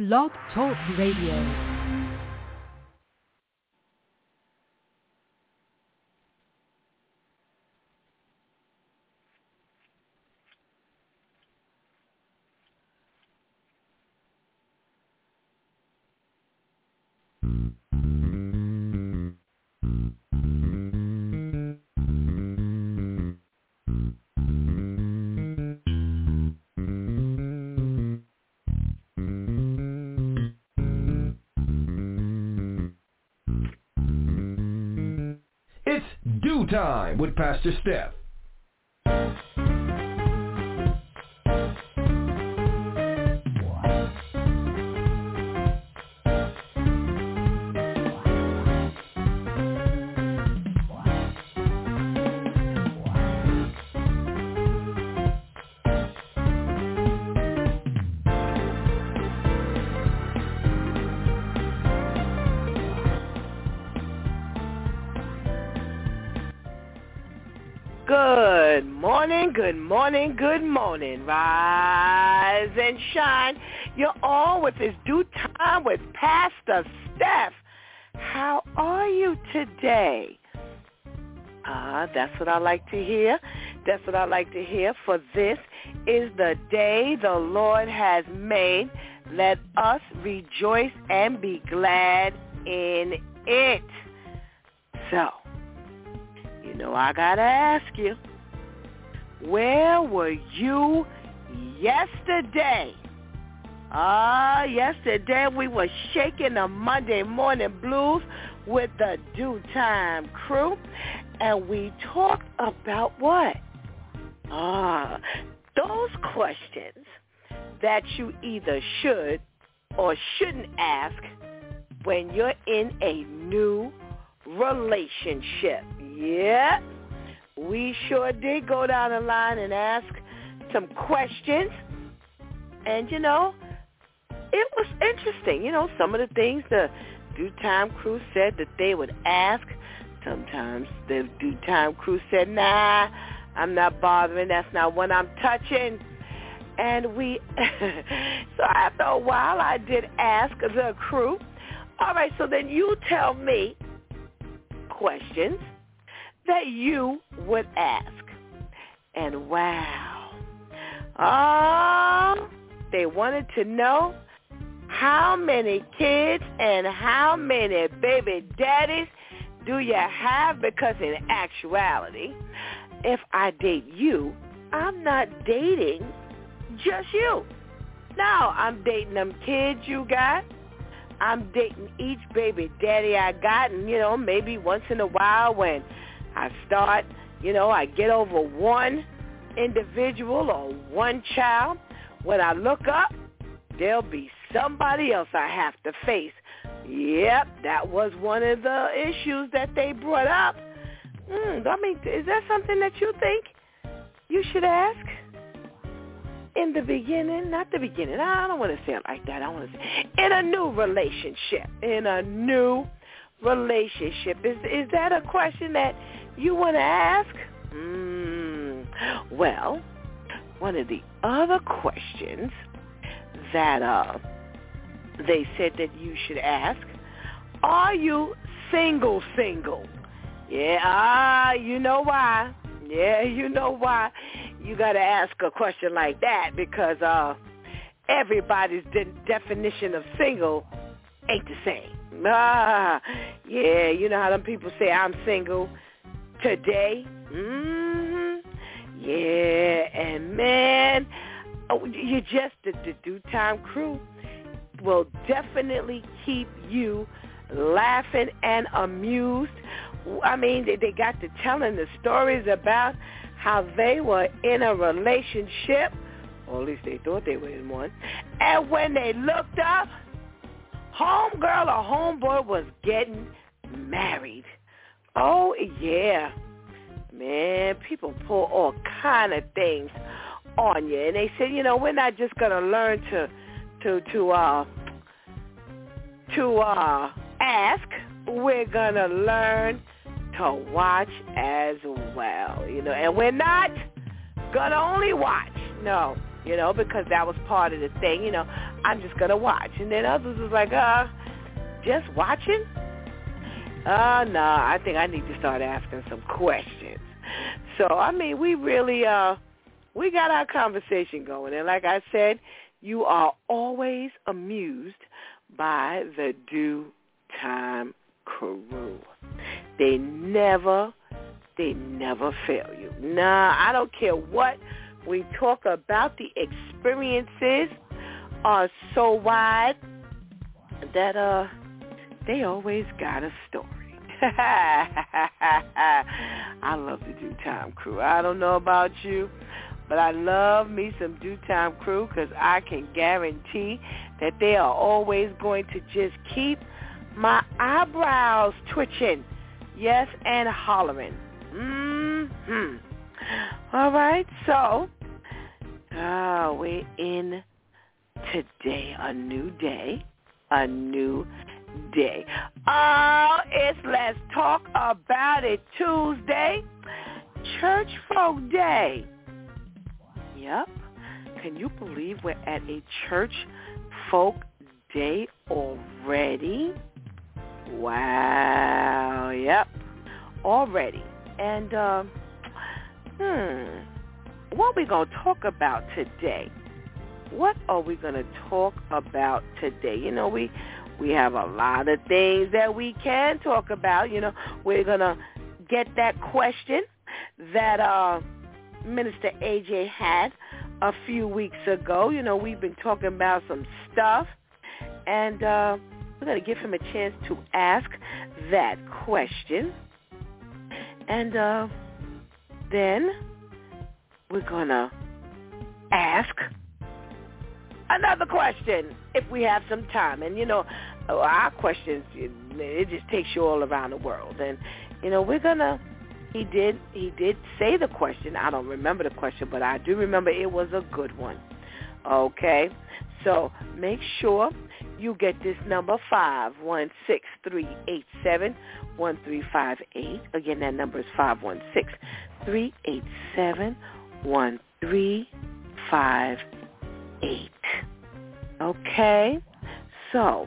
Blog Talk Radio. It's DEW Time with Pastor Steph. Good morning. Rise and shine. You're on with this DEW Time with Pastor Steph. How are you today? That's what I like to hear. That's what I like to hear. For this is the day the Lord has made. Let us rejoice and be glad in it. So, I got to ask you, where were you yesterday? Yesterday we were shaking the Monday morning blues with the DEW Time crew, and we talked about what? Those questions that you either should or shouldn't ask when you're in a new relationship. Yeah. We sure did go down the line and ask some questions. And, it was interesting. Some of the things the DEW Time crew said that they would ask. Sometimes the DEW Time crew said, nah, I'm not bothering. That's not what I'm touching. And so after a while, I did ask the crew, all right, so then you tell me questions that you would ask. And wow. They wanted to know how many kids and how many baby daddies do you have, because in actuality, if I date you, I'm not dating just you. No, I'm dating them kids you got. I'm dating each baby daddy I got, and, maybe once in a while when I start, I get over one individual or one child. When I look up, there'll be somebody else I have to face. Yep, that was one of the issues that they brought up. Is that something that you think you should ask? In the beginning, not the beginning. I don't want to say it like that. I want to say in a new relationship. In a new relationship. Is that a question that you want to ask? Well, one of the other questions that they said that you should ask, are you single? Yeah, you know why. Yeah, you know why you got to ask a question like that, because everybody's definition of single ain't the same. Yeah, you know how them people say, I'm single today. Yeah, and man, you just, the DEW Time crew will definitely keep you laughing and amused. They got to telling the stories about how they were in a relationship, or at least they thought they were in one, and when they looked up, homegirl or homeboy was getting married. Oh, yeah. Man, people pull all kind of things on you. And they said, we're not just going to learn to ask. We're going to learn to watch as well. And we're not going to only watch. No, because that was part of the thing. I'm just going to watch. And then others was like, just watching? No, I think I need to start asking some questions. So, I mean, we really, we got our conversation going. And like I said, you are always amused by the DEW Time crew. They never fail you. Nah, I don't care what we talk about. The experiences are so wide that they always got a story. I love the DEW Time crew. I don't know about you, but I love me some DEW Time crew because I can guarantee that they are always going to just keep my eyebrows twitching. Yes, and hollering. Mm-hmm. All right, so we're in today, a new day. It's Let's Talk About It Tuesday, Church Folk Day. Yep. Can you believe we're at a Church Folk Day already? Wow. Yep. Already. And, what are we going to talk about today? What are we going to talk about today? You know, we have a lot of things that we can talk about. You know, we're going to get that question that Minister AJ had a few weeks ago. You know, we've been talking about some stuff, and we're going to give him a chance to ask that question. And then we're going to ask another question if we have some time. And, you know, our questions, it just takes you all around the world. And, you know, we're going to, he did say the question. I don't remember the question, but I do remember it was a good one. Okay? So make sure you get this number, 516-387-1358. Again, that number is 516-387-1358. Okay? So,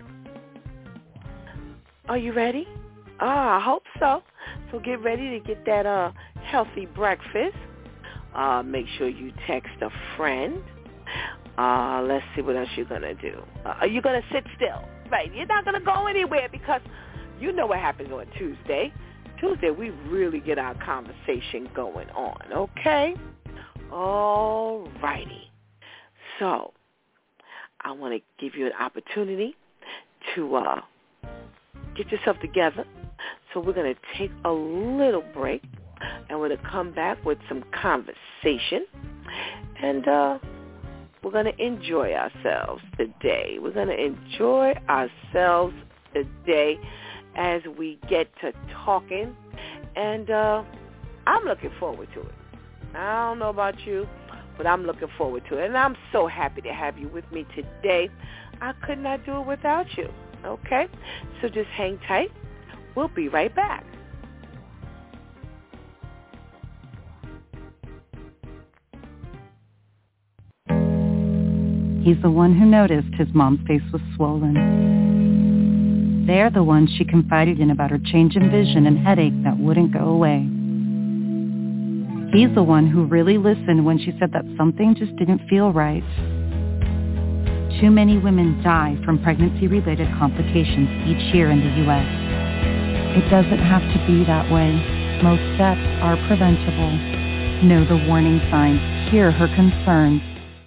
are you ready? I hope so. So get ready to get that healthy breakfast. Make sure you text a friend. Let's see what else you're going to do. Are you going to sit still? Right. You're not going to go anywhere because you know what happens on Tuesday. Tuesday, we really get our conversation going on, okay? All righty. So, I want to give you an opportunity to get yourself together. So we're going to take a little break, and we're going to come back with some conversation. And we're going to enjoy ourselves today. We're going to enjoy ourselves today as we get to talking. And I'm looking forward to it. I don't know about you, but I'm looking forward to it. And I'm so happy to have you with me today. I could not do it without you. Okay? So just hang tight. We'll be right back. He's the one who noticed his mom's face was swollen. They're the ones she confided in about her change in vision and headache that wouldn't go away. He's the one who really listened when she said that something just didn't feel right. Too many women die from pregnancy-related complications each year in the U.S. It doesn't have to be that way. Most deaths are preventable. Know the warning signs. Hear her concerns.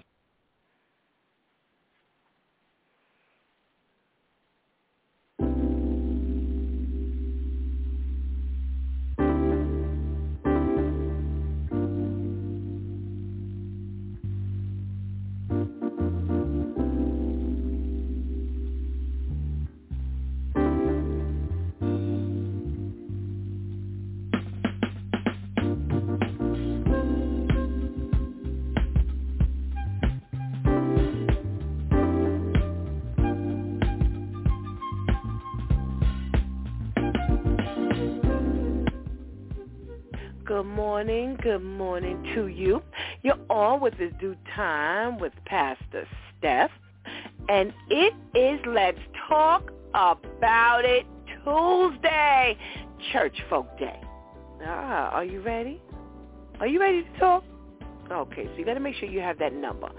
Good morning to you. You're on with this DEW Time with Pastor Steph. and it is Let's Talk About It Tuesday, Church Folk Day. Are you ready? Are you ready to talk? Okay, so you got to make sure you have that number,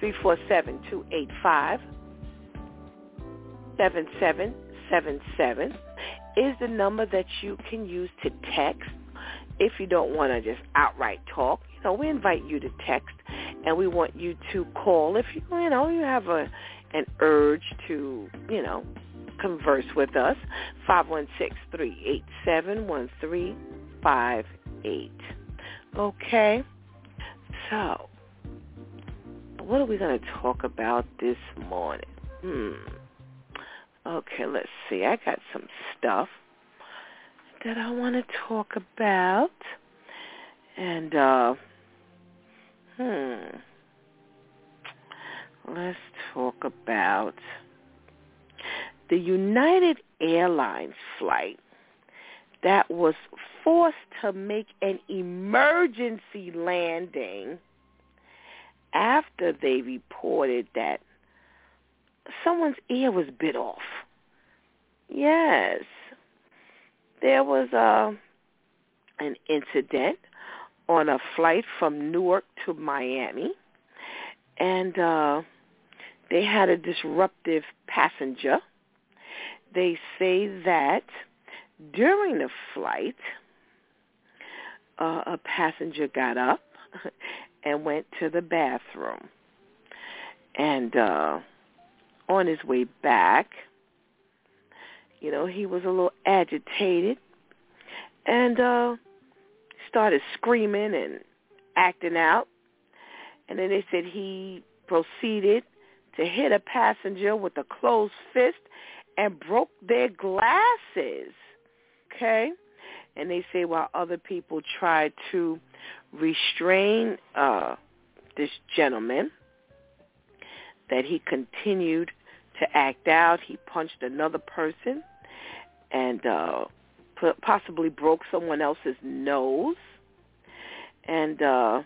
347-285-7777 is the number that you can use to text if you don't want to just outright talk. We invite you to text, and we want you to call if you have an urge to, converse with us, 516-387-1358. Okay? So, what are we going to talk about this morning? Okay, let's see. I got some stuff that I want to talk about. And, let's talk about the United Airlines flight that was forced to make an emergency landing after they reported that someone's ear was bit off. Yes. There was an incident on a flight from Newark to Miami, and they had a disruptive passenger. They say that during the flight, a passenger got up and went to the bathroom. And on his way back, he was a little agitated and started screaming and acting out. And then they said he proceeded to hit a passenger with a closed fist and broke their glasses. Okay? And they say while other people tried to restrain this gentleman, that he continued to act out. He punched another person and possibly broke someone else's nose. And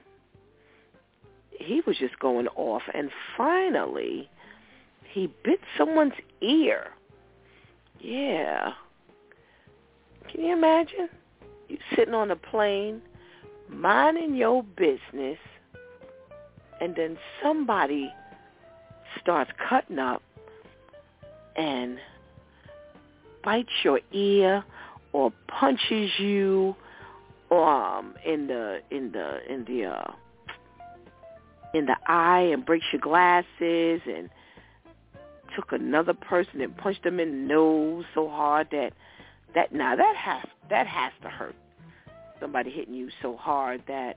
he was just going off. And finally, he bit someone's ear. Yeah. Can you imagine? You sitting on a plane, minding your business, and then somebody starts cutting up and bites your ear or punches you in the eye and breaks your glasses, and took another person and punched them in the nose so hard that has to hurt. Somebody hitting you so hard that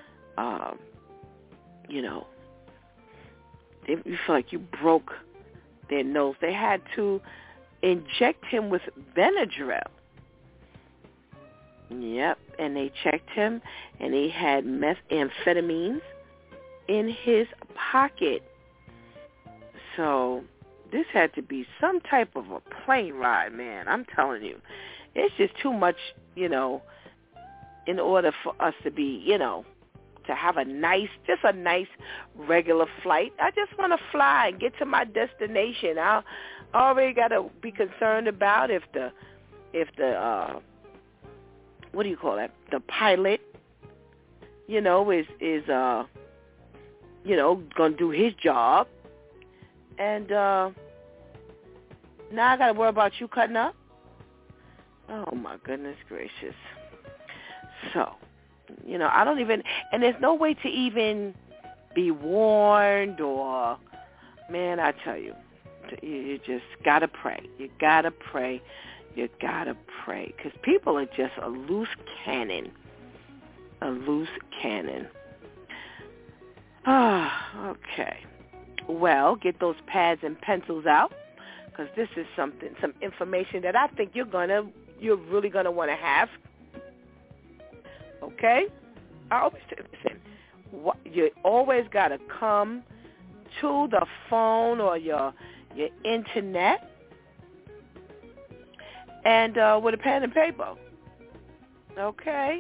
you feel like you broke their nose. They had to inject him with Benadryl. Yep, and they checked him, and he had methamphetamines in his pocket. So this had to be some type of a plane ride, man. I'm telling you. It's just too much, in order for us to be, to have a nice regular flight. I just want to fly and get to my destination. I already got to be concerned about if the what do you call that? The pilot, is going to do his job. And now I got to worry about you cutting up? Oh, my goodness gracious. So, I don't even, and there's no way to even be warned or, man, I tell you, you just got to pray. You got to pray. You got to pray. Because people are just a loose cannon. A loose cannon. Okay. Well, get those pads and pencils out, because this is some information that I think you're really gonna want to have. Okay? I always listen. You always gotta come to the phone or your internet and with a pen and paper. Okay?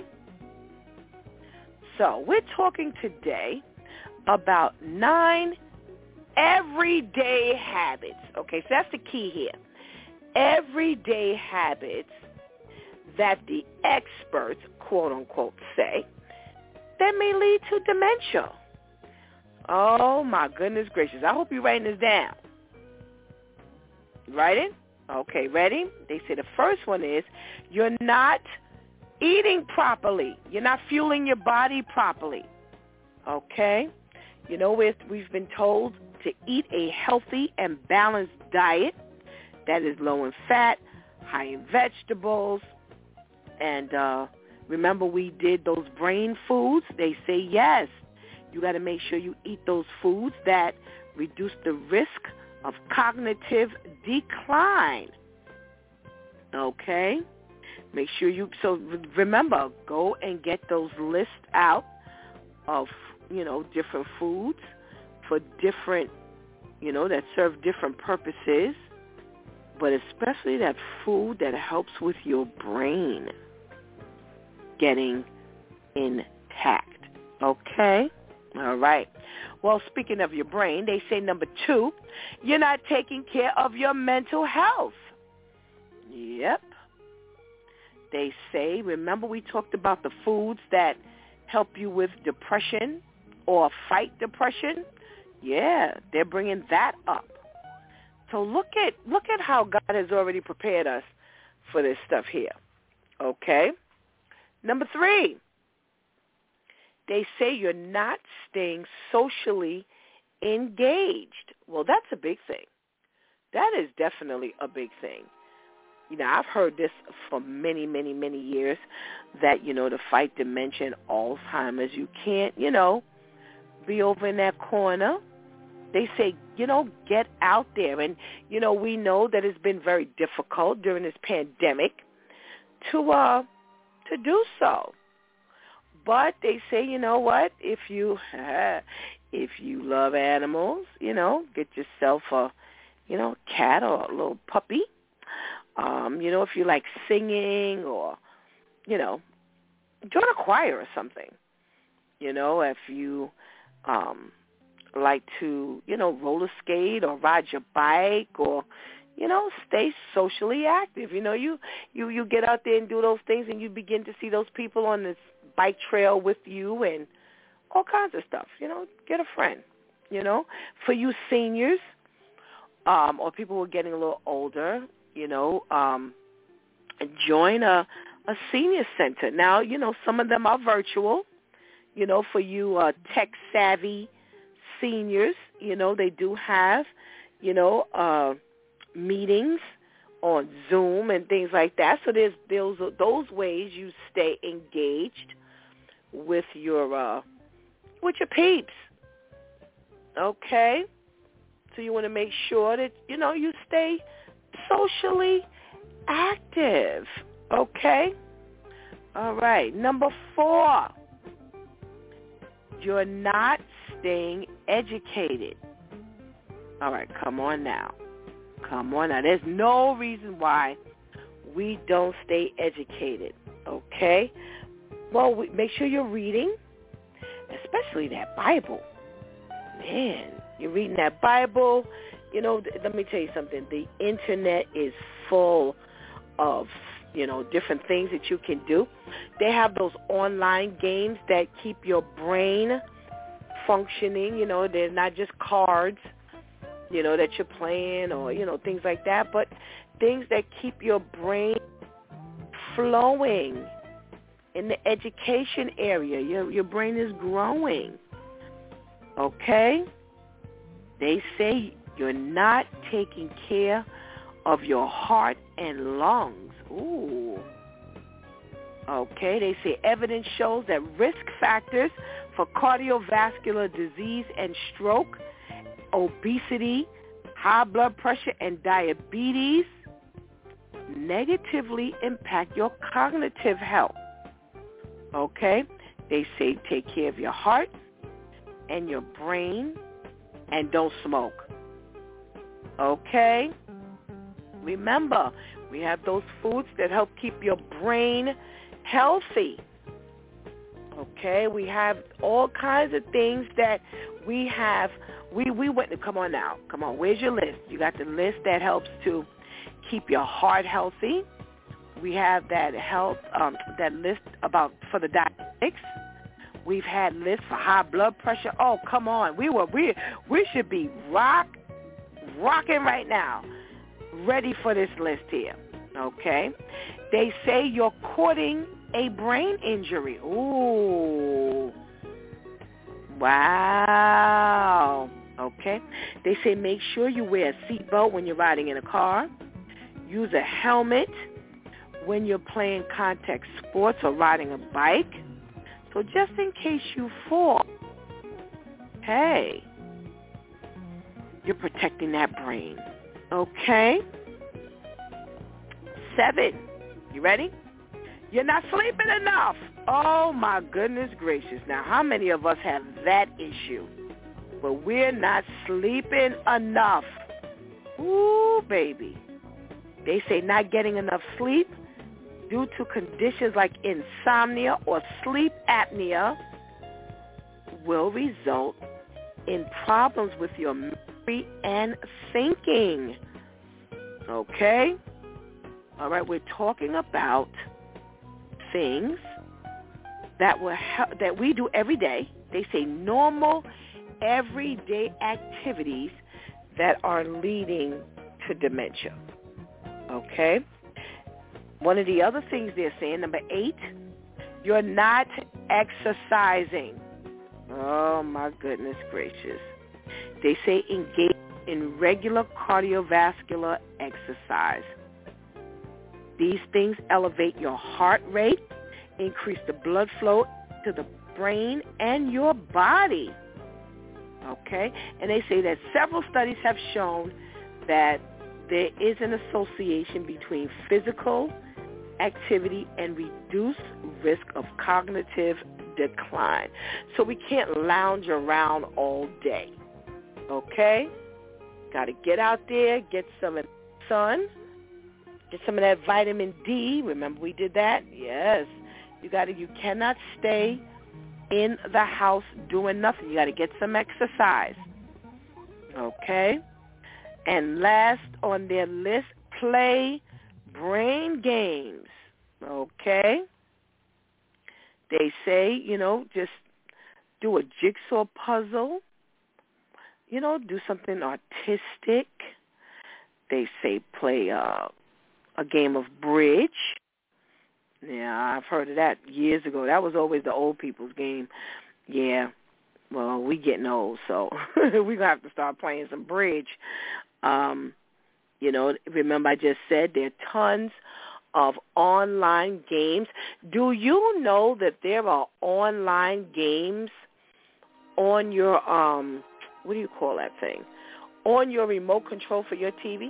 So we're talking today about 9 everyday habits. Okay, so that's the key here. Everyday habits that the experts, quote unquote, say that may lead to dementia. Oh my goodness gracious. I hope you're writing this down. Writing? Okay, ready? They say the first one is you're not eating properly. You're not fueling your body properly. Okay? You know, we've been told to eat a healthy and balanced diet that is low in fat, high in vegetables, and remember we did those brain foods. They say yes, you got to make sure you eat those foods that reduce the risk of cognitive decline. Okay? Make sure so remember, go and get those lists out of, different foods for different, that serve different purposes, but especially that food that helps with your brain getting intact. Okay? All right. Well, speaking of your brain, they say number 2, you're not taking care of your mental health. Yep. They say, remember we talked about the foods that help you with depression or fight depression? Yeah, they're bringing that up. So look at how God has already prepared us for this stuff here. Okay? Number 3, they say you're not staying socially engaged. Well, that's a big thing. That is definitely a big thing. I've heard this for many, many, many years that, to fight dementia and Alzheimer's, you can't, be over in that corner. They say, get out there. And, we know that it's been very difficult during this pandemic to do so. But they say, you know what? If you love animals, get yourself a, cat or a little puppy. If you like singing or, join a choir or something. If you like to, roller skate or ride your bike or, stay socially active. You get out there and do those things and you begin to see those people on this bike trail with you and all kinds of stuff. Get a friend, For you seniors or people who are getting a little older, join a senior center. Now, some of them are virtual, for you tech-savvy seniors, they do have, meetings on Zoom and things like that. So there's those ways you stay engaged with your peeps. Okay? So you want to make sure that, you stay socially active. Okay? All right. Number 4, you're not staying educated. All right, come on now. There's no reason why we don't stay educated. Okay? Well, make sure you're reading, especially that Bible. Man, you're reading that Bible. Let me tell you something. The internet is full of, different things that you can do. They have those online games that keep your brain functioning. They're not just cards, that you're playing or, things like that, but things that keep your brain flowing in the education area. Your brain is growing. Okay? They say you're not taking care of your heart and lungs. Ooh. Okay, they say evidence shows that risk factors for cardiovascular disease and stroke, obesity, high blood pressure, and diabetes negatively impact your cognitive health. Okay? They say take care of your heart and your brain and don't smoke. Okay? Remember, we have those foods that help keep your brain healthy. Okay? We have all kinds of things that we have We went to, come on now. Come on, where's your list? You got the list that helps to keep your heart healthy. We have that that list for the diabetics. We've had lists for high blood pressure. Oh, come on. We should be rocking right now, ready for this list here. Okay? They say you're courting a brain injury. Ooh. Wow. Okay? They say make sure you wear a seatbelt when you're riding in a car. Use a helmet when you're playing contact sports or riding a bike. So just in case you fall, hey, you're protecting that brain. Okay? 7. You ready? You're not sleeping enough. Oh, my goodness gracious. Now, how many of us have that issue? But we're not sleeping enough. Ooh, baby. They say not getting enough sleep due to conditions like insomnia or sleep apnea will result in problems with your memory and thinking. Okay? All right, we're talking about things that we do every day. They say normal, everyday activities that are leading to dementia. Okay? One of the other things they're saying, number 8, you're not exercising. Oh, my goodness gracious. They say engage in regular cardiovascular exercise. These things elevate your heart rate, increase the blood flow to the brain and your body. Okay? And they say that several studies have shown that there is an association between physical activity and reduced risk of cognitive decline. So we can't lounge around all day. Okay? Got to get out there, get some sun, get some of that vitamin D. Remember we did that? Yes. You cannot stay in the house doing nothing. You got to get some exercise. Okay? And last on their list, play brain games. Okay? They say, just do a jigsaw puzzle. Do something artistic. They say play a game of bridge. Yeah, I've heard of that years ago. That was always the old people's game. Yeah. Well, we getting old, so we're going to have to start playing some bridge. Remember I just said there are tons of online games. Do you know that there are online games on your, what do you call that thing? On your remote control for your TV?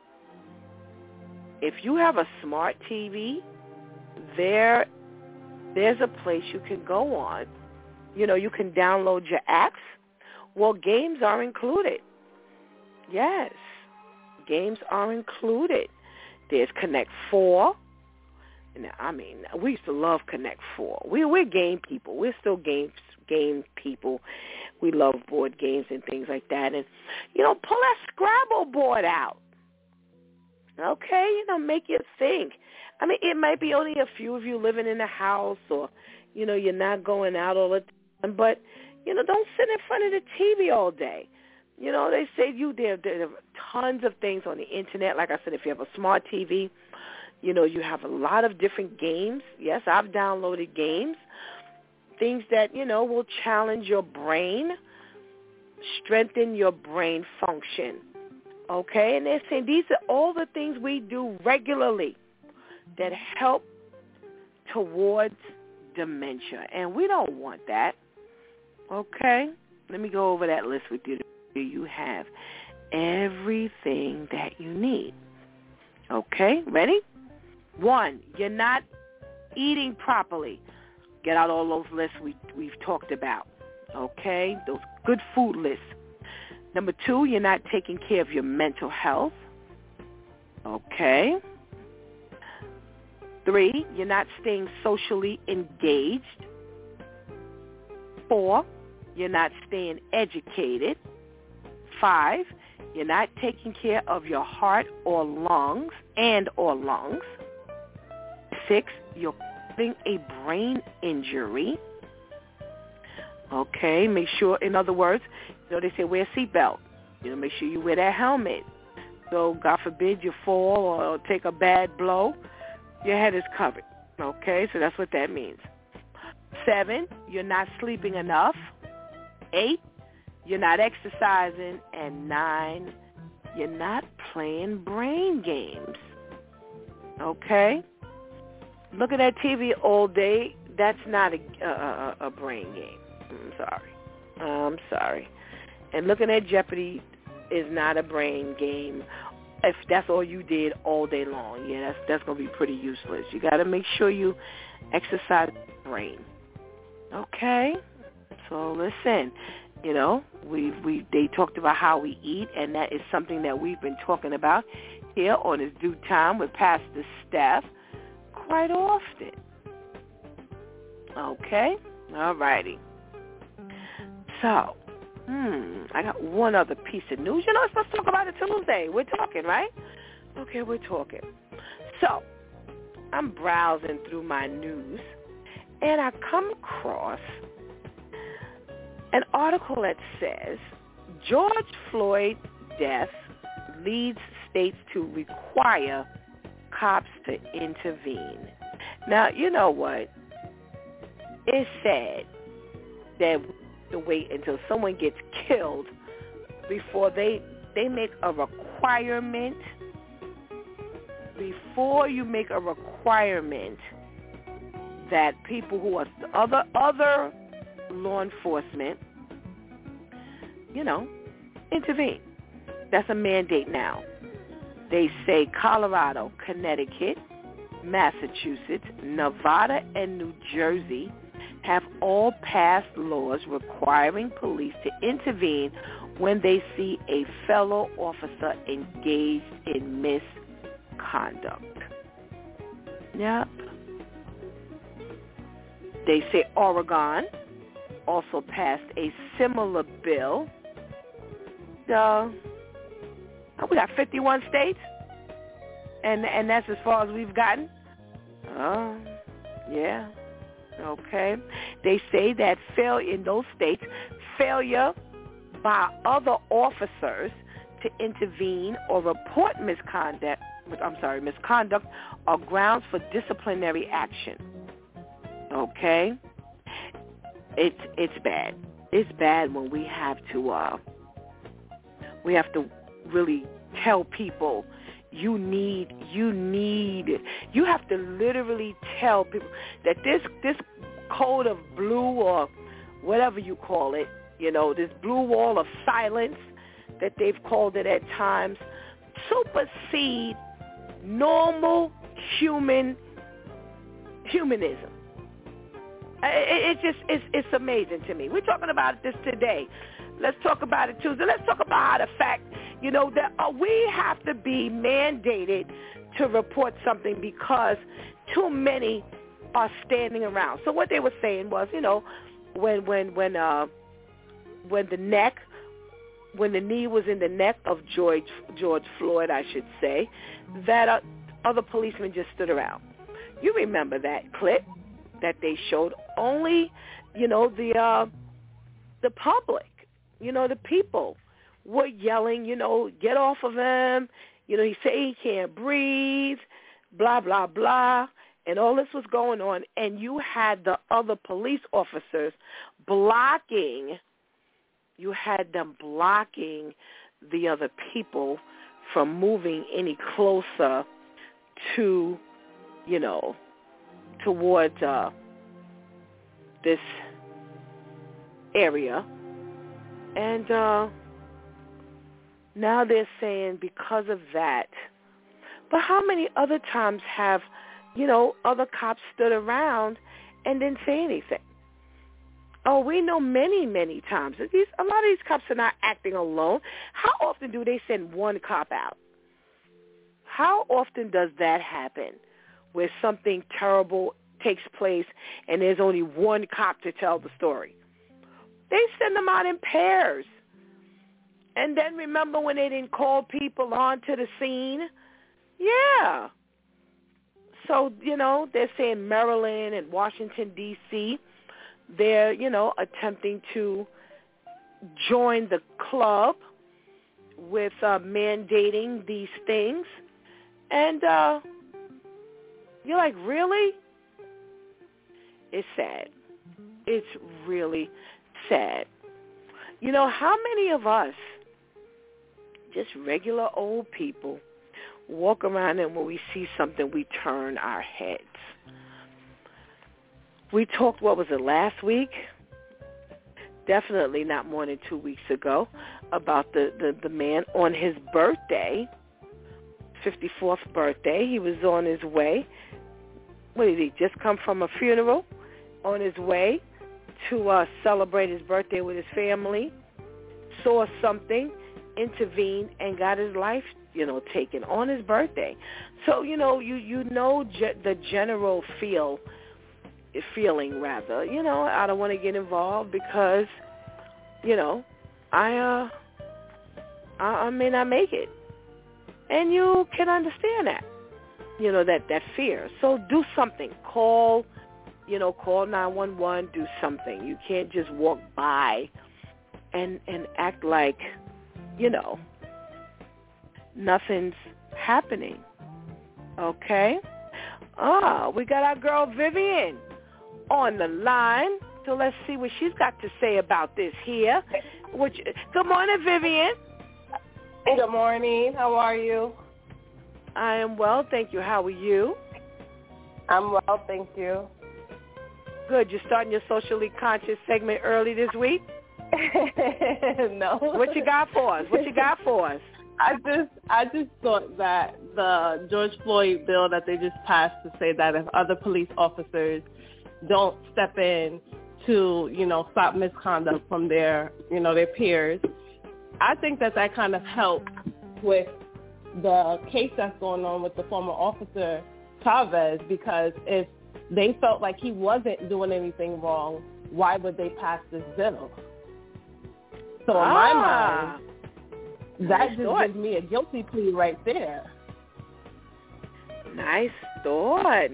If you have a smart TV, there's a place you can go on. You can download your apps. Well, games are included. Yes, games are included. There's Connect 4. Now, we used to love Connect 4. We're game people. We're still game people. We love board games and things like that. And, pull that Scrabble board out. Okay, make you think. It might be only a few of you living in the house or, you're not going out all the time. But, don't sit in front of the TV all day. They say there are tons of things on the Internet. Like I said, if you have a smart TV, you have a lot of different games. Yes, I've downloaded games. Things that, will challenge your brain, strengthen your brain function. Okay? And they're saying these are all the things we do regularly that help towards dementia. And we don't want that. Okay? Let me go over that list with you. You have everything that you need. Okay? Ready? 1, you're not eating properly. Get out all those lists we've talked about. Okay? Those good food lists. Number 2, you're not taking care of your mental health. Okay? 3, you're not staying socially engaged. 4, you're not staying educated. 5, you're not taking care of your heart or lungs. 6, you're having a brain injury. Okay, make sure, in other words, they say wear a seatbelt. Make sure you wear that helmet. So, God forbid you fall or take a bad blow, your head is covered. Okay, so that's what that means. 7, you're not sleeping enough. 8, you're not exercising. And 9, you're not playing brain games. Okay? Looking at TV all day, that's not a brain game. I'm sorry. And looking at Jeopardy is not a brain game. If that's all you did all day long, that's going to be pretty useless. You got to make sure you exercise the brain. Okay? So listen, they talked about how we eat, and that is something that we've been talking about here on It's Due Time with Pastor Steph quite often. Okay? All righty. So, I got one other piece of news. It's supposed to talk about it Tuesday. We're talking, right? Okay, we're talking. So, I'm browsing through my news, and I come across an article that says, George Floyd death leads states to require cops to intervene. Now, you know what? It's sad that we have to wait until someone gets killed before they make a requirement. Before you make a requirement that people who are other law enforcement, intervene. That's a mandate now. They say Colorado, Connecticut, Massachusetts, Nevada, and New Jersey have all passed laws requiring police to intervene when they see a fellow officer engaged in misconduct. Yep. They say Oregon also passed a similar bill. We got 51 states, and that's as far as we've gotten. Oh, yeah. Okay. They say that in those states, failure by other officers to intervene or report misconduct are grounds for disciplinary action. Okay? It's bad. It's bad when we have to really tell people you have to literally tell people that this code of blue or whatever you call it, this blue wall of silence that they've called it at times, supersede normal humanism. It's amazing to me. We're talking about this today. Let's talk about it Tuesday. Let's talk about the fact, that we have to be mandated to report something because too many are standing around. So what they were saying was, when the knee was in the neck of George Floyd, I should say, that other policemen just stood around. You remember that clip that they showed? Only, the public, the people were yelling, get off of him. He said he can't breathe, blah, blah, blah. And all this was going on. And you had the other police officers blocking the other people from moving any closer to, towards this area. And now they're saying because of that. But how many other times have, other cops stood around and didn't say anything? Oh, we know many, many times. A lot of these cops are not acting alone. How often do they send one cop out? How often does that happen where something terrible takes place and there's only one cop to tell the story? They send them out in pairs. And then remember when they didn't call people onto the scene? Yeah. So, they're saying Maryland and Washington, D.C., they're, attempting to join the club with mandating these things. And you're like, really? It's sad. It's really sad. How many of us, just regular old people, walk around and when we see something, we turn our heads? We talked, what was it, last week? Definitely not more than 2 weeks ago, about the man on his birthday, 54th birthday. He was on his way. What did he just come from a funeral? On his way to celebrate his birthday with his family, saw something, intervened, and got his life, taken on his birthday. So, the general feeling, rather. I don't want to get involved because, I may not make it. And you can understand that, that fear. So do something. Call 911, do something. You can't just walk by and act like, nothing's happening. Okay? We got our girl Vivian on the line. So let's see what she's got to say about this here. Good morning, Vivian. Good morning. How are you? I am well, thank you. How are you? I'm well, thank you. Good. You're starting your socially conscious segment early this week? No. What you got for us? I just thought that the George Floyd bill that they just passed to say that if other police officers don't step in to, stop misconduct from their peers, I think that kind of helps with the case that's going on with the former officer Chavez, because if they felt like he wasn't doing anything wrong, why would they pass this bill? So in my mind, that just gives me a guilty plea right there. Nice thought.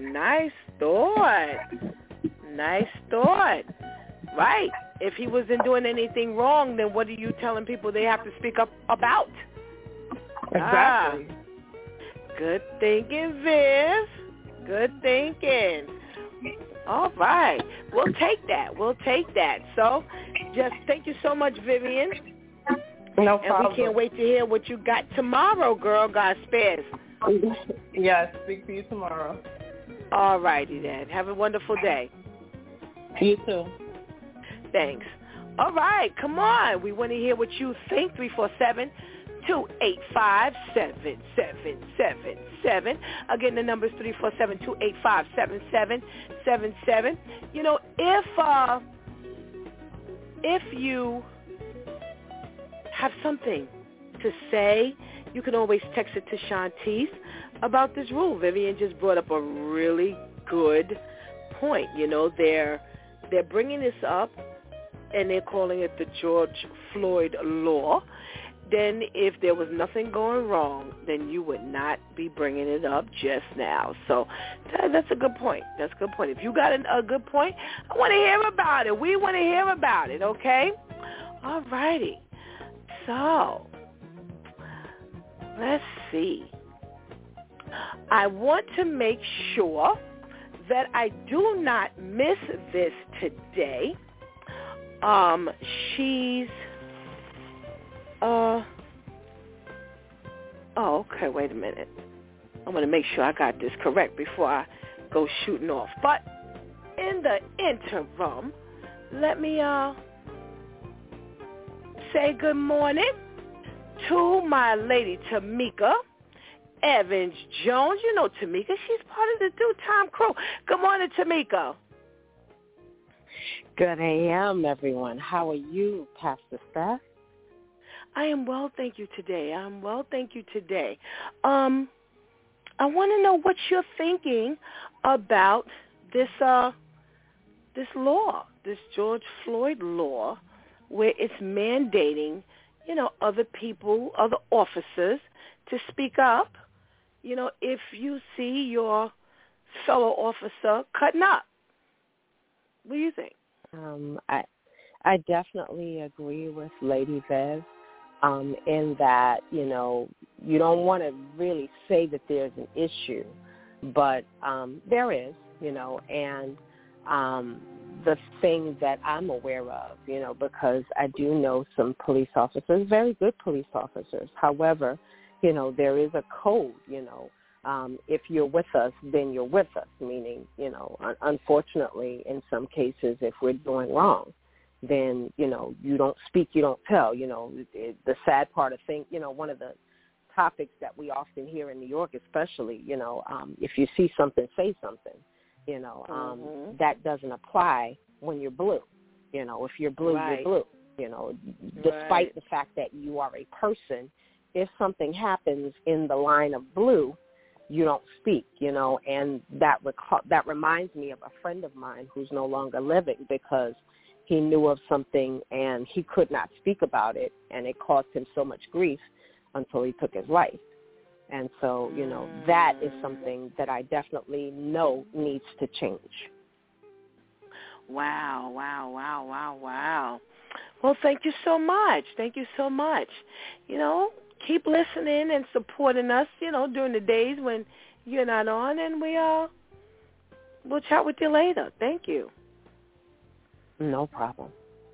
Right. If he wasn't doing anything wrong, then what are you telling people they have to speak up about? Exactly. Good thinking, Viv. Good thinking. All right. We'll take that. So just thank you so much, Vivian. No problem. And we can't wait to hear what you got tomorrow, girl. God spares. Yes, speak to you tomorrow. All righty then. Have a wonderful day. You too. Thanks. All right, come on. We want to hear what you think. 347-285-7777. Again, the number is 347-285-7777. If you have something to say, you can always text it to Shantice about this rule. Vivian just brought up a really good point. They're bringing this up, and they're calling it the George Floyd law. Then if there was nothing going wrong, then you would not be bringing it up just now. So that's a good point. If you got a good point, I want to hear about it. We want to hear about it, okay? All righty. So let's see. I want to make sure that I do not miss this today. Okay, wait a minute. I'm going to make sure I got this correct before I go shooting off. But in the interim, let me say good morning to my lady Tamika Evans-Jones. You know Tamika. She's part of the Due Time crew. Good morning, Tamika. Good AM, everyone. How are you, Pastor Steph? I am well, thank you today. I want to know what you're thinking about this law, this George Floyd law, where it's mandating other people, other officers to speak up, if you see your fellow officer cutting up. What do you think? I definitely agree with Lady Vev in that, you don't want to really say that there's an issue, but there is, and the thing that I'm aware of, because I do know some police officers, very good police officers. However, there is a code, if you're with us, then you're with us, meaning, unfortunately, in some cases, if we're doing wrong, then, you don't speak, you don't tell. The sad part of things, one of the topics that we often hear in New York especially, if you see something, say something. That doesn't apply when you're blue. If you're blue, right. You're blue. Despite right. the fact that you are a person, if something happens in the line of blue, you don't speak, and that reminds me of a friend of mine who's no longer living because he knew of something and he could not speak about it, and it caused him so much grief until he took his life. And so, that is something that I definitely know needs to change. Wow. Well, thank you so much. Keep listening and supporting us, during the days when you're not on, and we'll chat with you later. Thank you. No problem.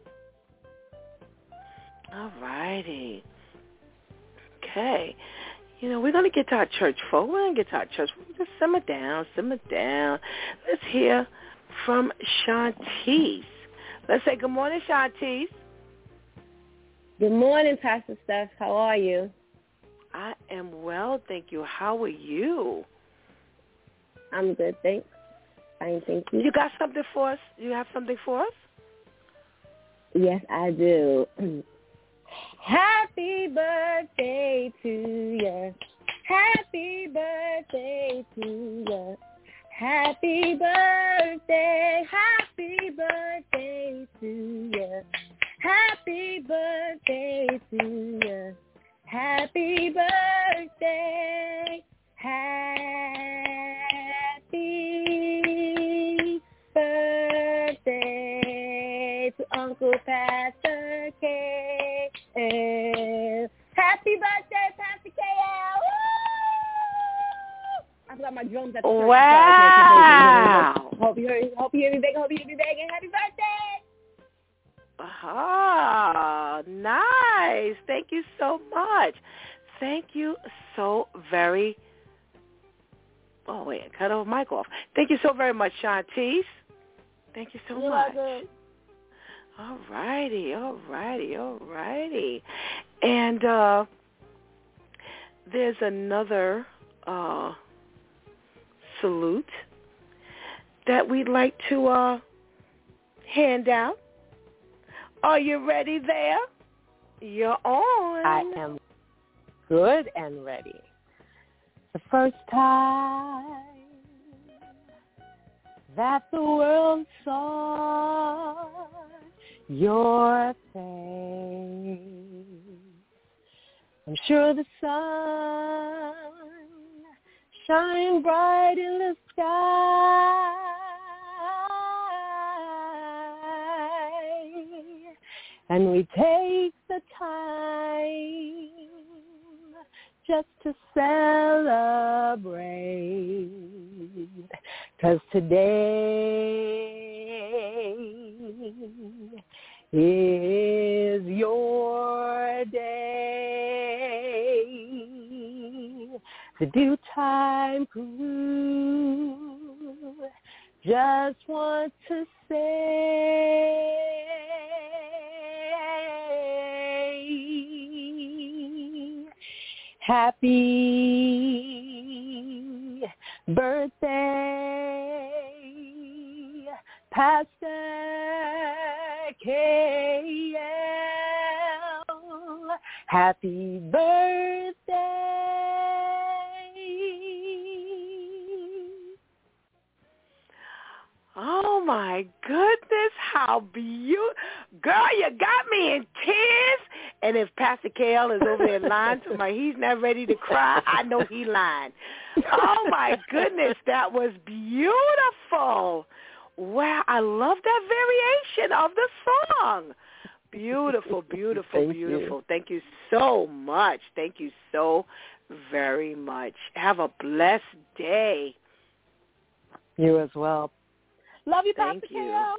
All righty. Okay. We're going to get to our church folk. Just simmer down. Let's hear from Shantice. Let's say good morning, Shantice. Good morning, Pastor Steph. How are you? I am well, thank you. How are you? I'm good, thanks. Fine, thank you. You got something for us? You have something for us? Yes, I do. Happy birthday to you. Happy birthday to you. Happy birthday. Happy birthday to you. Happy birthday to you. Happy birthday. Happy birthday to Uncle Pastor K. Happy birthday, Pastor K. I forgot my drums at the church. Wow. Hope you hear me begging. Happy birthday. Ah, nice. Thank you so much. Thank you so very. Oh wait, I cut off mic off. Thank you so very much, Shantice. Thank you so much. All righty. And there's another salute that we'd like to hand out. Are you ready there? You're on. I am good and ready. The first time that the world saw your face, I'm sure the sun shine bright in the sky, and we take the time just to celebrate, 'cause today is your day. The due time crew just want to say happy birthday, Pastor K.L. Happy birthday. Oh, my goodness, how beautiful. Girl, you got me in tears, And if Pastor KL is over there lying to me, he's not ready to cry, I know he lying. Oh, my goodness, that was beautiful. Wow, I love that variation of the song. Beautiful, beautiful, beautiful. Thank you so much. Thank you so very much. Have a blessed day. You as well. Love you, Pastor Thank you. KL.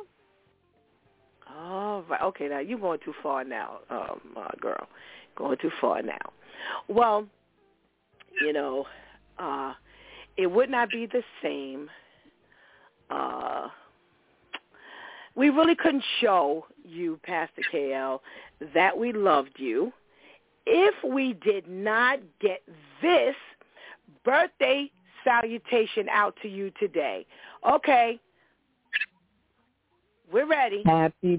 All right. Okay, now you're going too far now, girl. Going too far now. Well, you know, it would not be the same. We really couldn't show you, Pastor KL, that we loved you if we did not get this birthday salutation out to you today. Okay. We're ready. Happy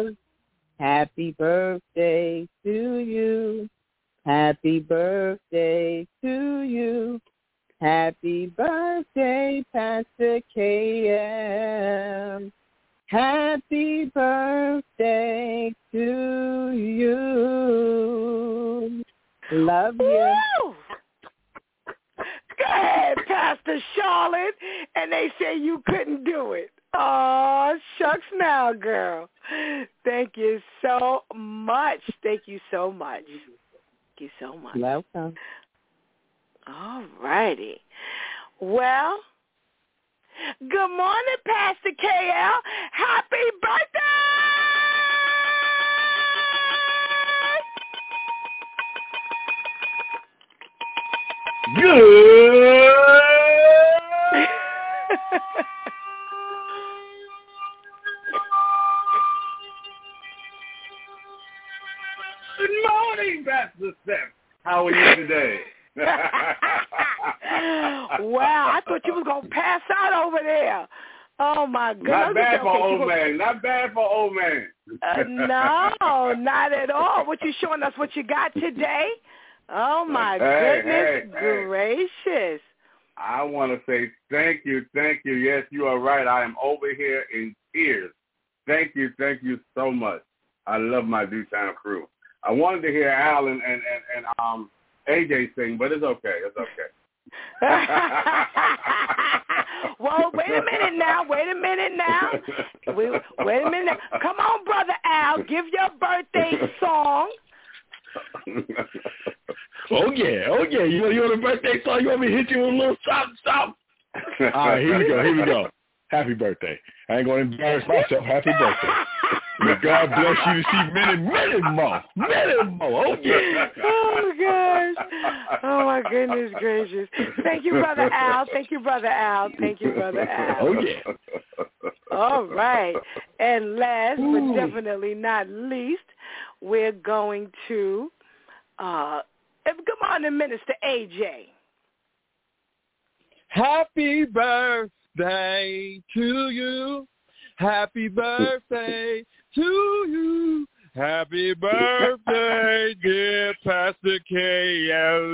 birthday to you. Happy birthday to you. Happy birthday, Pastor KM. Happy birthday to you. Love you. Woo! Go ahead, Pastor Charlotte. And they say you couldn't do it. Oh, shucks now, girl. Thank you so much. Thank you so much. Thank you so much. Welcome. All righty. Well, good morning, Pastor KL. Happy birthday! Good morning, Pastor Steph. How are you today? Wow, I thought you was going to pass out over there. Oh, my goodness. Not bad for old man. Not bad for old man. No, not at all. What you showing us what you got today? Oh, my goodness gracious. I want to say thank you. Yes, you are right. I am over here in tears. Thank you so much. I love my Due Time crew. I wanted to hear Al and AJ sing, but it's okay. Well, wait a minute now. Wait a minute now. Come on, Brother Al. Give your birthday song. Oh yeah. You want a birthday song? You want me to hit you with a little something? All right, here we go. Happy birthday. I ain't going to embarrass myself. Happy birthday. May God bless you to see many more. Oh, yeah. Oh, gosh. Oh, my goodness gracious. Thank you, Brother Al. Oh, yeah. All right. And last but definitely not least, we're going to, good morning, Minister AJ. Happy birthday to you. Happy birthday to you. Happy birthday, dear Pastor KL.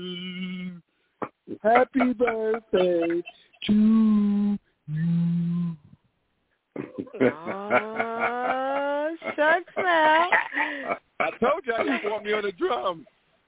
Happy birthday to you. Oh, shucks now. I told you I just want me on the drums.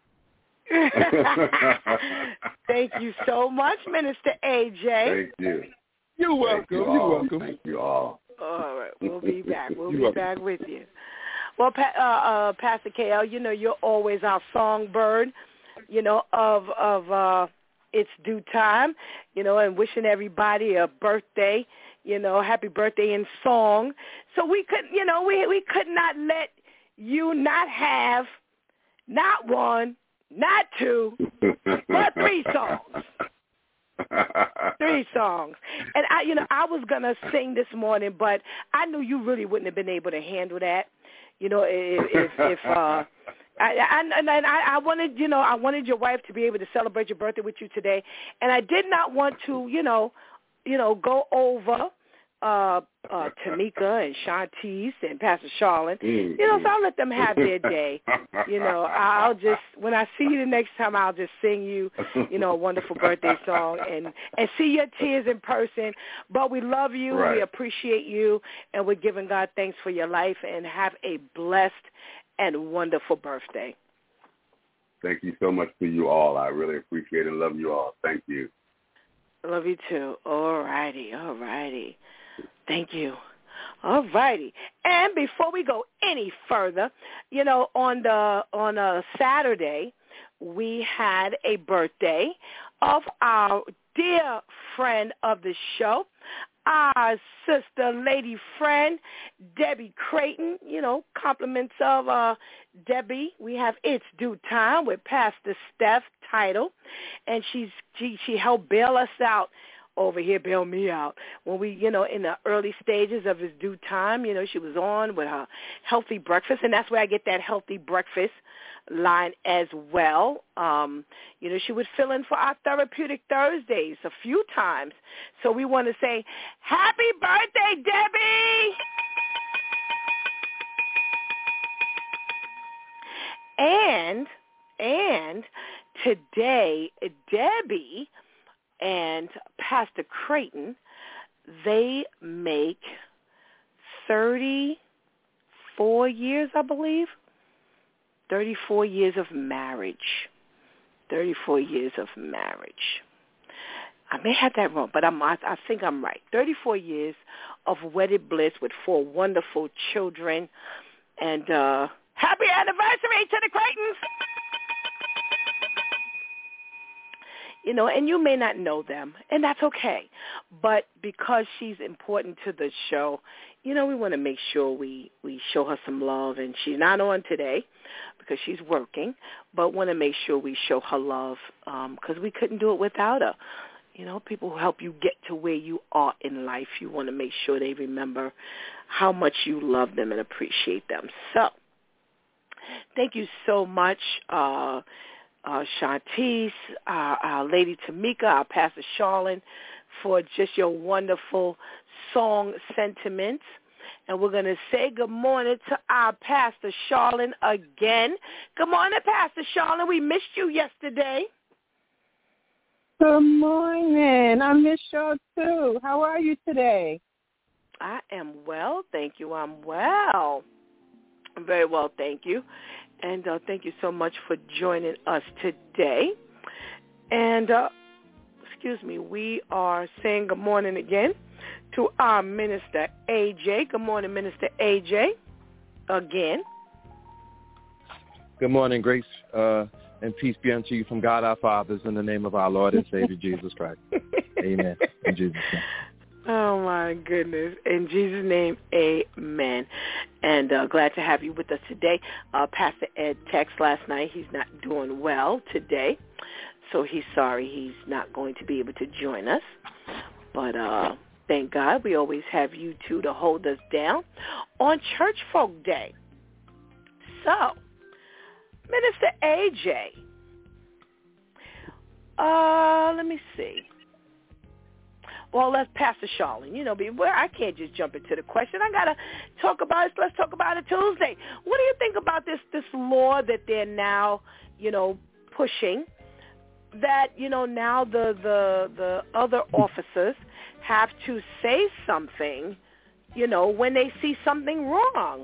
Thank you so much, Minister AJ. Thank you. You're welcome. Thank you all. All right, we'll be back. We'll be back with you. Well, Pastor KL, you know you're always our songbird, you know, of It's Due Time, you know, and wishing everybody a birthday, you know, happy birthday in song. So we could, you know, we could not let you not have not one, not two, but 3 songs. 3 songs. And I was going to sing this morning, but I knew you really wouldn't have been able to handle that. You know, if I wanted, you know, I wanted your wife to be able to celebrate your birthday with you today, and I did not want to, you know, go over Tamika and Shantice and Pastor Charlotte. You know, so I'll let them have their day. You know, I'll just, when I see you the next time, I'll just sing you, you know, a wonderful birthday song and see your tears in person. But we love you. Right. We appreciate you. And we're giving God thanks for your life, and have a blessed and wonderful birthday. Thank you so much to you all. I really appreciate and love you all. Thank you. Love you too. All righty. Thank you. All righty. And before we go any further, on a Saturday, we had a birthday of our dear friend of the show, our sister, lady friend, Debbie Creighton. Compliments of Debbie. We have It's Due Time with Pastor Steph title, and she helped bail us out over here, bail me out. When we, in the early stages of It's Due Time, she was on with her healthy breakfast, and that's where I get that healthy breakfast line as well. She would fill in for our Therapeutic Thursdays a few times. So we want to say, happy birthday, Debbie! And today, Debbie and Pastor Creighton, they make 34 years, I believe. 34 years of marriage. 34 years of marriage. I may have that wrong, but I think I'm right. 34 years of wedded bliss with 4 wonderful children. And happy anniversary to the Creightons! And you may not know them, and that's okay. But because she's important to the show, we want to make sure we show her some love. And she's not on today because she's working, but want to make sure we show her love because we couldn't do it without her. People who help you get to where you are in life, you want to make sure they remember how much you love them and appreciate them. So thank you so much, Shantice, our Lady Tamika, our Pastor Charlene, for just your wonderful song sentiments. And we're going to say good morning to our Pastor Charlene again. Good morning, Pastor Charlene. We missed you yesterday. Good morning. I missed you too. How are you today? I am well, thank you. I'm well. I'm very well, thank you. And thank you so much for joining us today. And, we are saying good morning again to our Minister AJ. Good morning, Minister AJ, again. Good morning, grace and peace be unto you from God our Fathers in the name of our Lord and Savior Jesus Christ. Amen. In Jesus' name. Oh, my goodness. In Jesus' name, amen. And glad to have you with us today. Pastor Ed texted last night. He's not doing well today, so he's sorry he's not going to be able to join us. But thank God we always have you two to hold us down on Church Folk Day. So, Minister AJ, let me see. Well, let's Pastor Charlene. I can't just jump into the question. I got to talk about it. Let's talk about it Tuesday. What do you think about this law that they're now, pushing, that, now the other officers have to say something, when they see something wrong?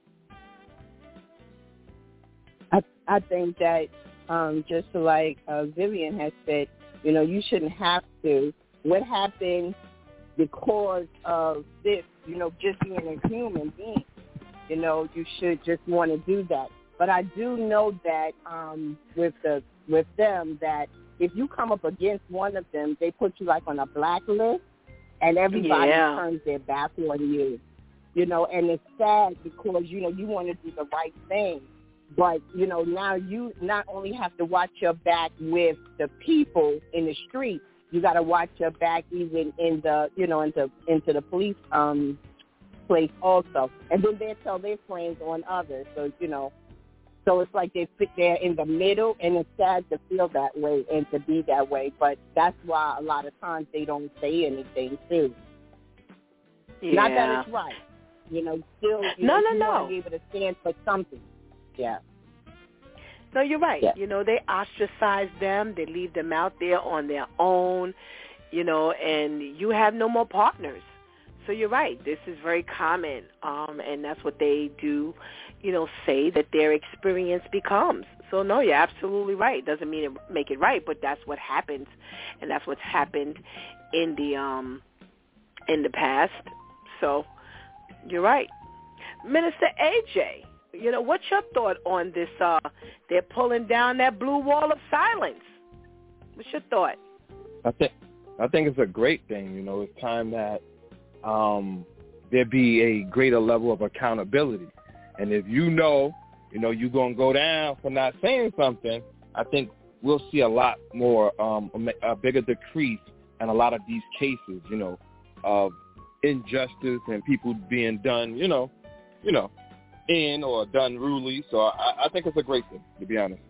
I think that just like Vivian has said, you shouldn't have to. What happened because of this, just being a human being, you should just want to do that. But I do know that with them that if you come up against one of them, they put you like on a blacklist, and everybody turns their back on you, and it's sad because, you want to do the right thing. But, now you not only have to watch your back with the people in the street, you got to watch your back even in the, into the police place also. And then they tell their friends on others. So, so it's like they sit there in the middle, and it's sad to feel that way and to be that way. But that's why a lot of times they don't say anything, too. Yeah. Not that it's right. Still, you want to be able to stand for something. Yeah. No, you're right. Yeah. They ostracize them. They leave them out there on their own, and you have no more partners. So you're right. This is very common, and that's what they do, say that their experience becomes. So, no, you're absolutely right. Doesn't mean it make it right, but that's what happens, and that's what's happened in the past. So you're right. Minister AJ, what's your thought on this? They're pulling down that blue wall of silence. What's your thought? I think it's a great thing. It's time that there be a greater level of accountability. And if you're going to go down for not saying something, I think we'll see a lot more, a bigger decrease in a lot of these cases, of injustice and people being done, in or done rudely. So I think it's a great thing, to be honest.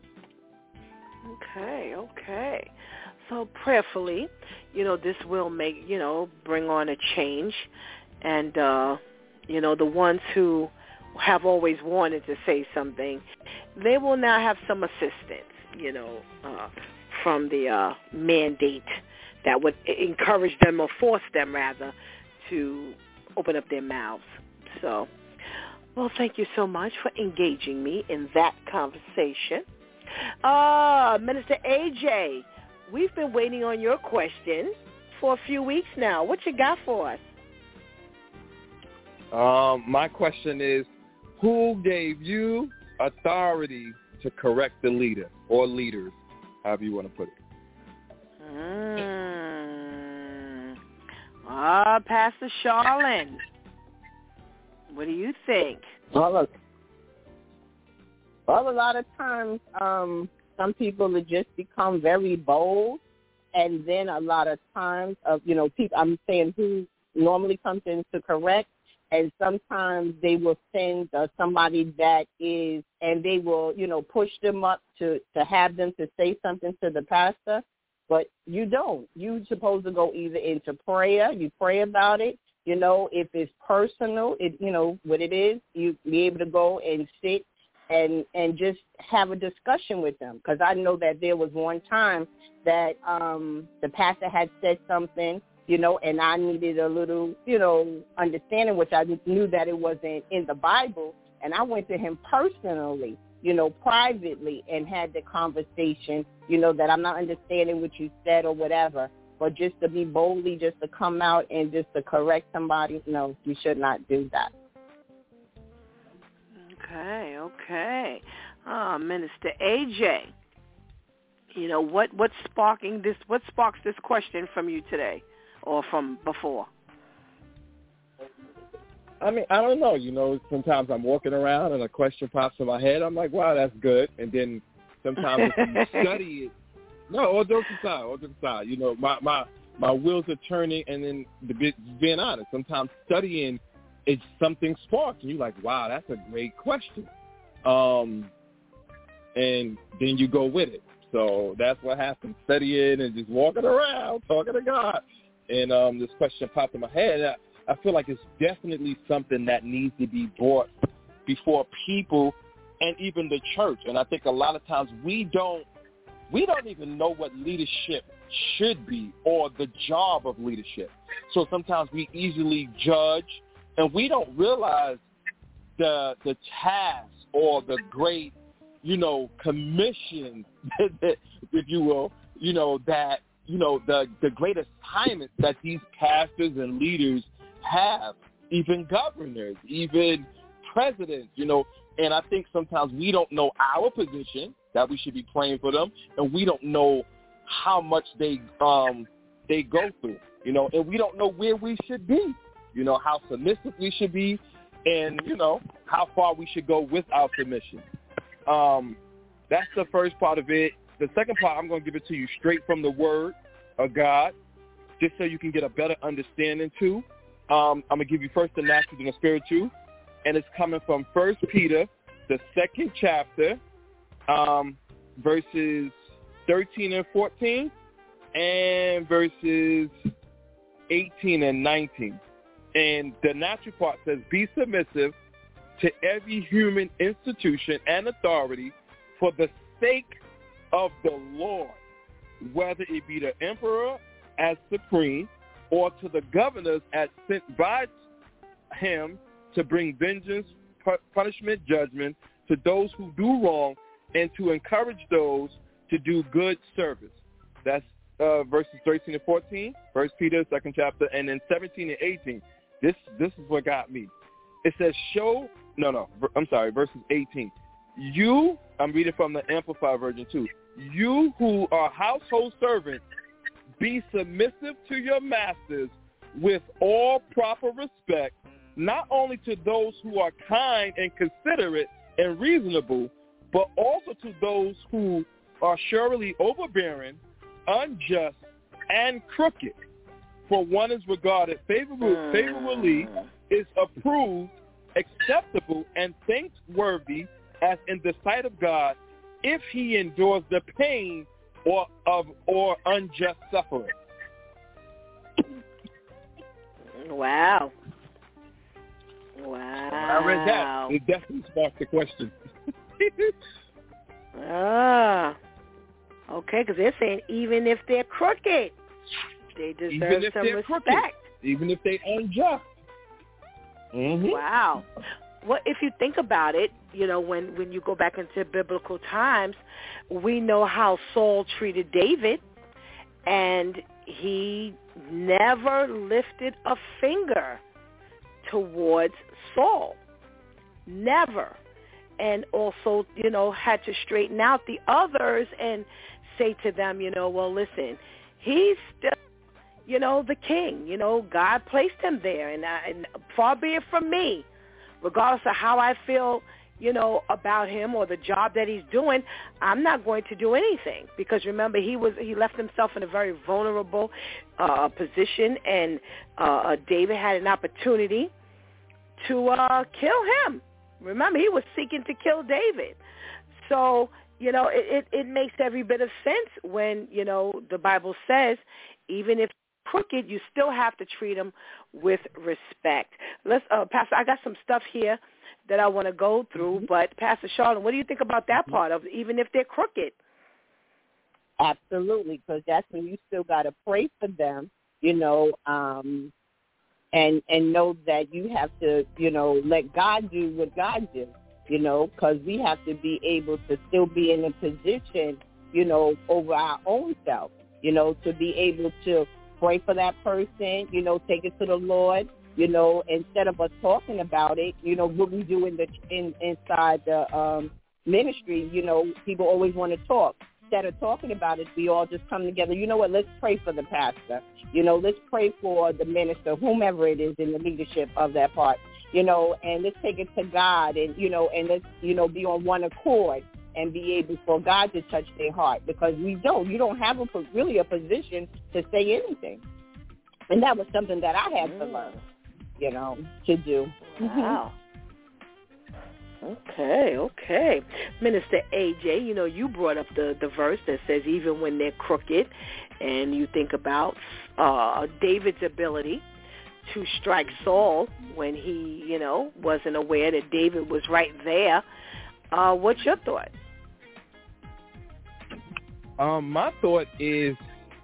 Okay. So prayerfully, this will bring on a change. And, the ones who have always wanted to say something, they will now have some assistance, from the mandate that would encourage them or force them, rather, to open up their mouths. So, well, thank you so much for engaging me in that conversation. Minister AJ, we've been waiting on your question for a few weeks now. What you got for us? My question is, who gave you authority to correct the leader or leaders, however you want to put it? Pastor Charlene, what do you think? Well, a lot of times some people would just become very bold, and then a lot of times people, I'm saying who normally comes in to correct, and sometimes they will send somebody that is, and they will, push them up to have them to say something to the pastor, but you don't. You're supposed to go either into prayer, you pray about it, if it's personal, what it is, you be able to go and sit and just have a discussion with them. Because I know that there was one time that the pastor had said something, and I needed a little, understanding, which I knew that it wasn't in the Bible. And I went to him personally, privately, and had the conversation, that I'm not understanding what you said or whatever. But just to be boldly, just to come out and just to correct somebody, no, you should not do that. Okay. Minister AJ, what's sparking this? What sparks this question from you today, or from before? I mean, I don't know. Sometimes I'm walking around and a question pops in my head. I'm like, wow, that's good. And then sometimes if you study it, no, all jokes aside, my wheels are turning, and then being honest, sometimes studying, it's something sparks, and you're like, wow, that's a great question. And then you go with it. So that's what happens, studying and just walking around, talking to God. And this question popped in my head. I feel like it's definitely something that needs to be brought before people and even the church. And I think a lot of times we don't even know what leadership should be or the job of leadership. So sometimes we easily judge, and we don't realize the task or the great, commission, if you will, that, the great assignments that these pastors and leaders have, even governors, even presidents, and I think sometimes we don't know our position, that we should be praying for them, and we don't know how much they go through, and we don't know where we should be, how submissive we should be, and, how far we should go with our submission. That's the first part of it. The second part, I'm going to give it to you straight from the Word of God, just so you can get a better understanding too. I'm going to give you first the natural and the spiritual, and it's coming from 1 Peter, the 2nd chapter, verses 13 and 14, and verses 18 and 19. And the natural part says, be submissive to every human institution and authority for the sake of the Lord, whether it be the emperor as supreme or to the governors as sent by him to bring vengeance, punishment, judgment to those who do wrong, and to encourage those to do good service. That's verses 13 and 14, 1 Peter, 2nd chapter, and then 17 and 18. This is what got me. It says, verses 18. I'm reading from the Amplified version too. You who are household servants, be submissive to your masters with all proper respect, not only to those who are kind and considerate and reasonable, but also to those who are surely overbearing, unjust, and crooked. For one is regarded favorably, is approved, acceptable, and thankworthy as in the sight of God, if he endures the pain or unjust suffering. Wow. When I read that, it definitely sparked the question. Okay, because they're saying even if they're crooked, they deserve some respect. Crooked, even if they're unjust. Mm-hmm. Wow. Well, if you think about it, when you go back into biblical times, we know how Saul treated David, and he never lifted a finger towards Saul. Never. And also, had to straighten out the others and say to them, well, listen, he's still, the king. God placed him there, and far be it from me, regardless of how I feel, about him or the job that he's doing, I'm not going to do anything, because remember, he left himself in a very vulnerable position, and David had an opportunity to kill him. Remember, he was seeking to kill David. So, it makes every bit of sense when, the Bible says, even if crooked, you still have to treat them with respect. Let's, Pastor, I got some stuff here that I want to go through, but Pastor Charlotte, what do you think about that part of even if they're crooked? Absolutely, because that's when you still got to pray for them, and know that you have to, let God do what God do, because we have to be able to still be in a position, over our own self, to be able to pray for that person, take it to the Lord, instead of us talking about it, what we do inside the ministry, people always want to talk. Instead of talking about it, we all just come together. You know what? Let's pray for the pastor. Let's pray for the minister, whomever it is in the leadership of that part, and let's take it to God and, and let's, be on one accord and be able for God to touch their heart, because you don't have really a position to say anything. And that was something that I had to learn, to do. Wow. Okay. Minister AJ, you brought up the verse that says even when they're crooked, and you think about David's ability to strike Saul when he, wasn't aware that David was right there. What's your thought? My thought is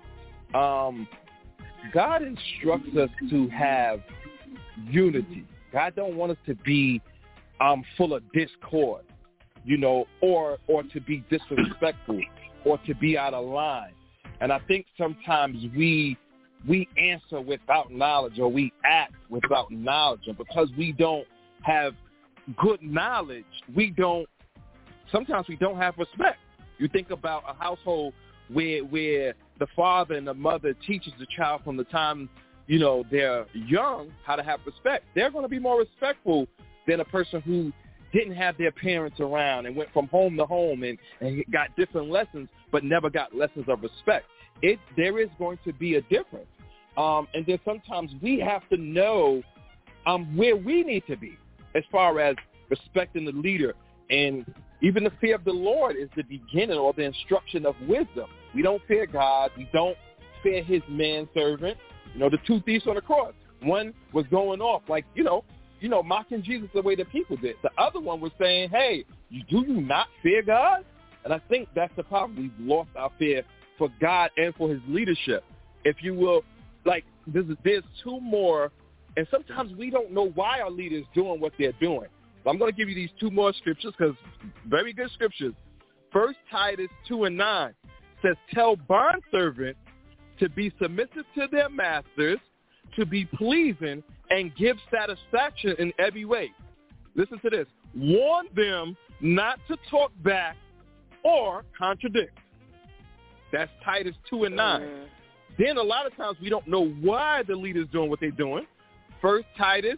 God instructs us to have unity. God don't want us to be full of discord, or to be disrespectful or to be out of line. And I think sometimes we answer without knowledge, or we act without knowledge. And because we don't have good knowledge, sometimes we don't have respect. You think about a household where the father and the mother teaches the child from the time, they're young how to have respect. They're going to be more respectful than a person who didn't have their parents around and went from home to home and got different lessons but never got lessons of respect. There is going to be a difference. And then sometimes we have to know where we need to be as far as respecting the leader. And even the fear of the Lord is the beginning or the instruction of wisdom. We don't fear God. We don't fear his manservant. The two thieves on the cross. One was going off like, mocking Jesus the way that people did. The other one was saying, hey, do you not fear God? And I think that's the problem. We've lost our fear for God and for his leadership. If you will like there's two more, and sometimes we don't know why our leaders doing what they're doing. So I'm going to give you these two more scriptures because very good scriptures. 1 Titus 2:9 says, tell bondservants to be submissive to their masters, to be pleasing, and give satisfaction in every way. Listen to this. Warn them not to talk back or contradict. That's Titus 2:9. Then a lot of times we don't know why the leader's doing what they're doing. 1 Titus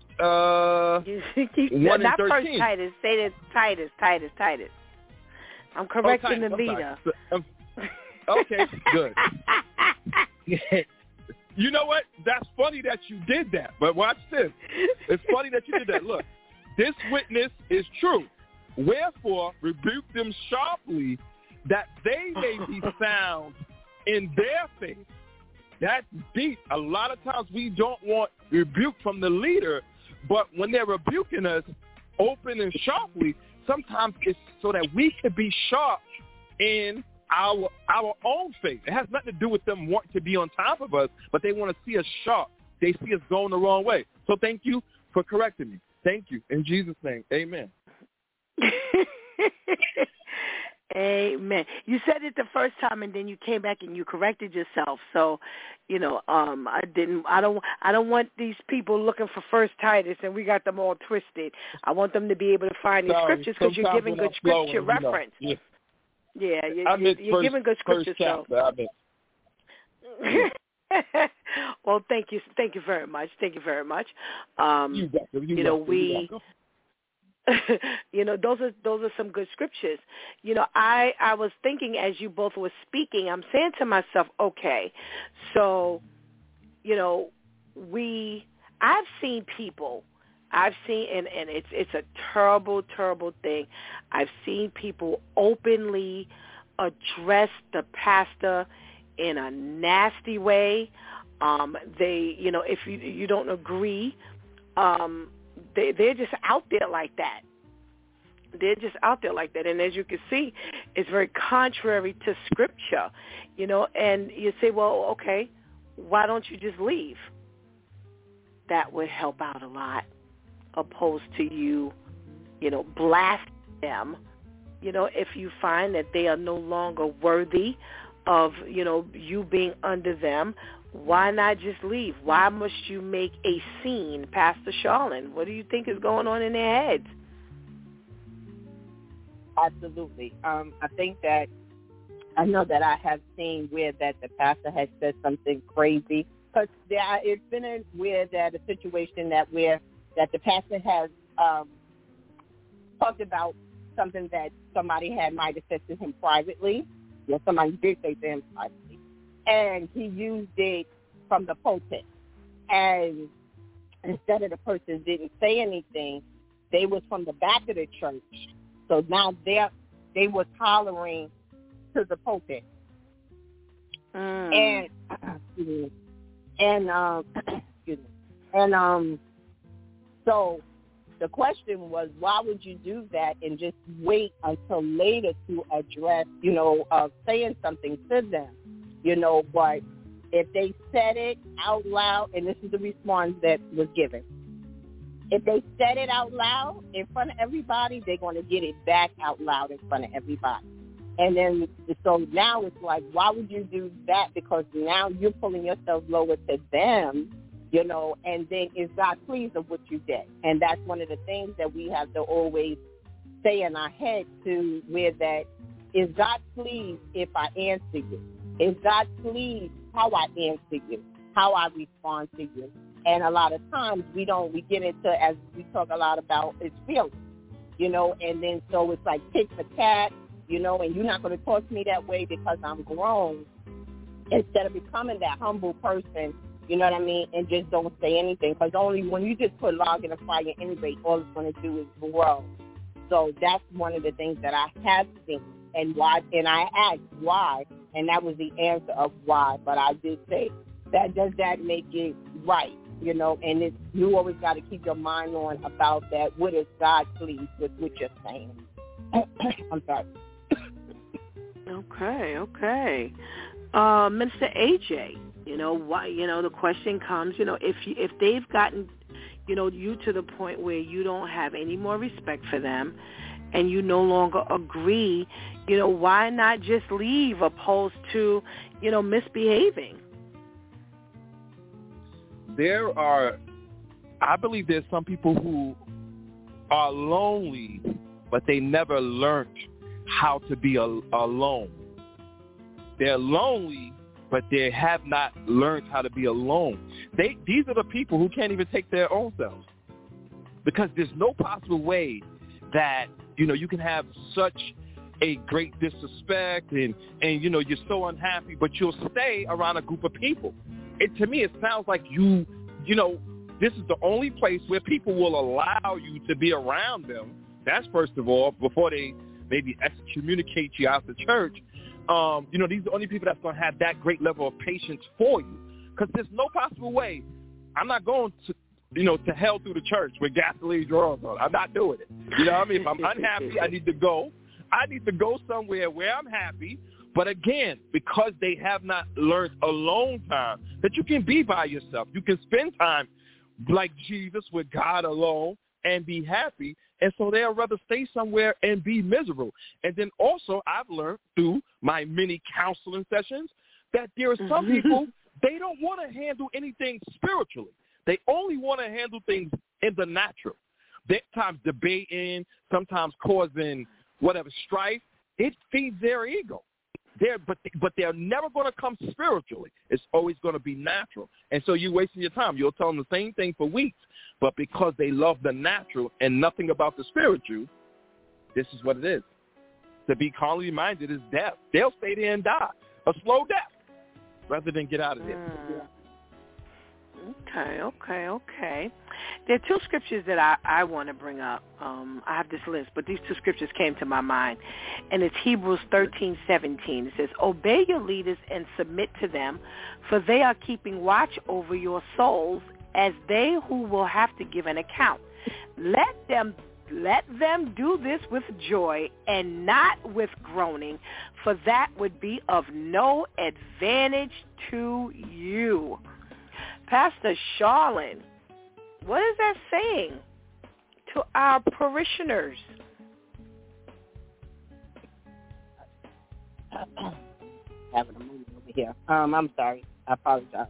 1:13. Not 1 Titus. Say that Titus. I'm correcting the leader. Okay, good. You know what? That's funny that you did that. But watch this. It's funny that you did that. Look, this witness is true. Wherefore, rebuke them sharply, that they may be sound in their faith. That's deep. A lot of times we don't want rebuke from the leader, but when they're rebuking us open and sharply, sometimes it's so that we can be sharp in our own faith. It has nothing to do with them wanting to be on top of us, but they want to see us sharp. They see us going the wrong way. So thank you for correcting me. Thank you. In Jesus' name, amen. Amen. You said it the first time, and then you came back and you corrected yourself. So, I don't want these people looking for 1 Titus, and we got them all twisted. I want them to be able to find the scriptures because you're giving good scripture reference. Yeah, you're giving good scripture. Well, thank you very much. You're welcome. Those are some good scriptures. I was thinking as you both were speaking, I'm saying to myself, okay, so, I've seen people, and it's a terrible, terrible thing. I've seen people openly address the pastor in a nasty way. If you don't agree, they're just out there like that. And as you can see, it's very contrary to Scripture, and you say, well, okay, why don't you just leave? That would help out a lot, opposed to you, blast them, if you find that they are no longer worthy of, you being under them. Why not just leave? Why must you make a scene, Pastor Charlene? What do you think is going on in their heads? Absolutely. I think that I know that I have seen where that the pastor has said something crazy, because it's been a situation that the pastor has talked about something that somebody might have said to him privately, or somebody did say to him privately, and he used it from the pulpit. And instead of the person didn't say anything, they was from the back of the church. So now they was hollering to the pulpit. So the question was, why would you do that and just wait until later to address, saying something to them, but if they said it out loud, and this is the response that was given, if they said it out loud in front of everybody, they're going to get it back out loud in front of everybody. And then, so now it's like, why would you do that? Because now you're pulling yourself lower to them, and then is God pleased of what you did? And that's one of the things that we have to always say in our head to where that, is God pleased if I answer you? Is God pleased how I answer you, how I respond to you? And a lot of times we get into, as we talk a lot about, is feelings, and then so it's like tit for tat, and you're not going to talk to me that way because I'm grown, instead of becoming that humble person, you know what I mean, and just don't say anything, because only when you just put log in a fire anyway, all it's going to do is grow. So that's one of the things that I have seen, and why, and I asked why, and that was the answer of why, but I did say, does that make it right? And you always got to keep your mind on about that. What is God pleased with what you're saying? I'm sorry. Okay. Minister AJ, You know, why? You know, the question comes, you know, if they've gotten, you know, you to the point where you don't have any more respect for them and you no longer agree, you know, why not just leave opposed to, you know, misbehaving? I believe there's some people who are lonely, but they never learned how to be alone. They're lonely, but they have not learned how to be alone. These are the people who can't even take their own selves, because there's no possible way that, you know, you can have such a great disrespect and you know, you're so unhappy, but you'll stay around a group of people. To me, it sounds like you know, this is the only place where people will allow you to be around them. That's first of all, before they maybe excommunicate you out the church. You know, these are the only people that's going to have that great level of patience for you, because there's no possible way. I'm not going to, you know, to hell through the church with gasoline drawers on. I'm not doing it. You know what I mean? If I'm unhappy, I need to go. I need to go somewhere where I'm happy. But again, because they have not learned alone time, that you can be by yourself. You can spend time like Jesus with God alone and be happy. And so they'll rather stay somewhere and be miserable. And then also I've learned through my many counseling sessions that there are some people, they don't want to handle anything spiritually. They only want to handle things in the natural. They're sometimes debating, sometimes causing whatever strife. It feeds their ego. But they're never going to come spiritually. It's always going to be natural. And so you're wasting your time. You'll tell them the same thing for weeks. But because they love the natural and nothing about the spiritual, this is what it is. To be carnally minded is death. They'll stay there and die, a slow death, rather than get out of there. Okay. There are two scriptures that I want to bring up. I have this list, but these two scriptures came to my mind. And it's Hebrews 13:17. It says, obey your leaders and submit to them, for they are keeping watch over your souls as they who will have to give an account. Let them do this with joy and not with groaning, for that would be of no advantage to you. Pastor Charlene, what is that saying to our parishioners? Having a movie over here. I'm sorry. I apologize.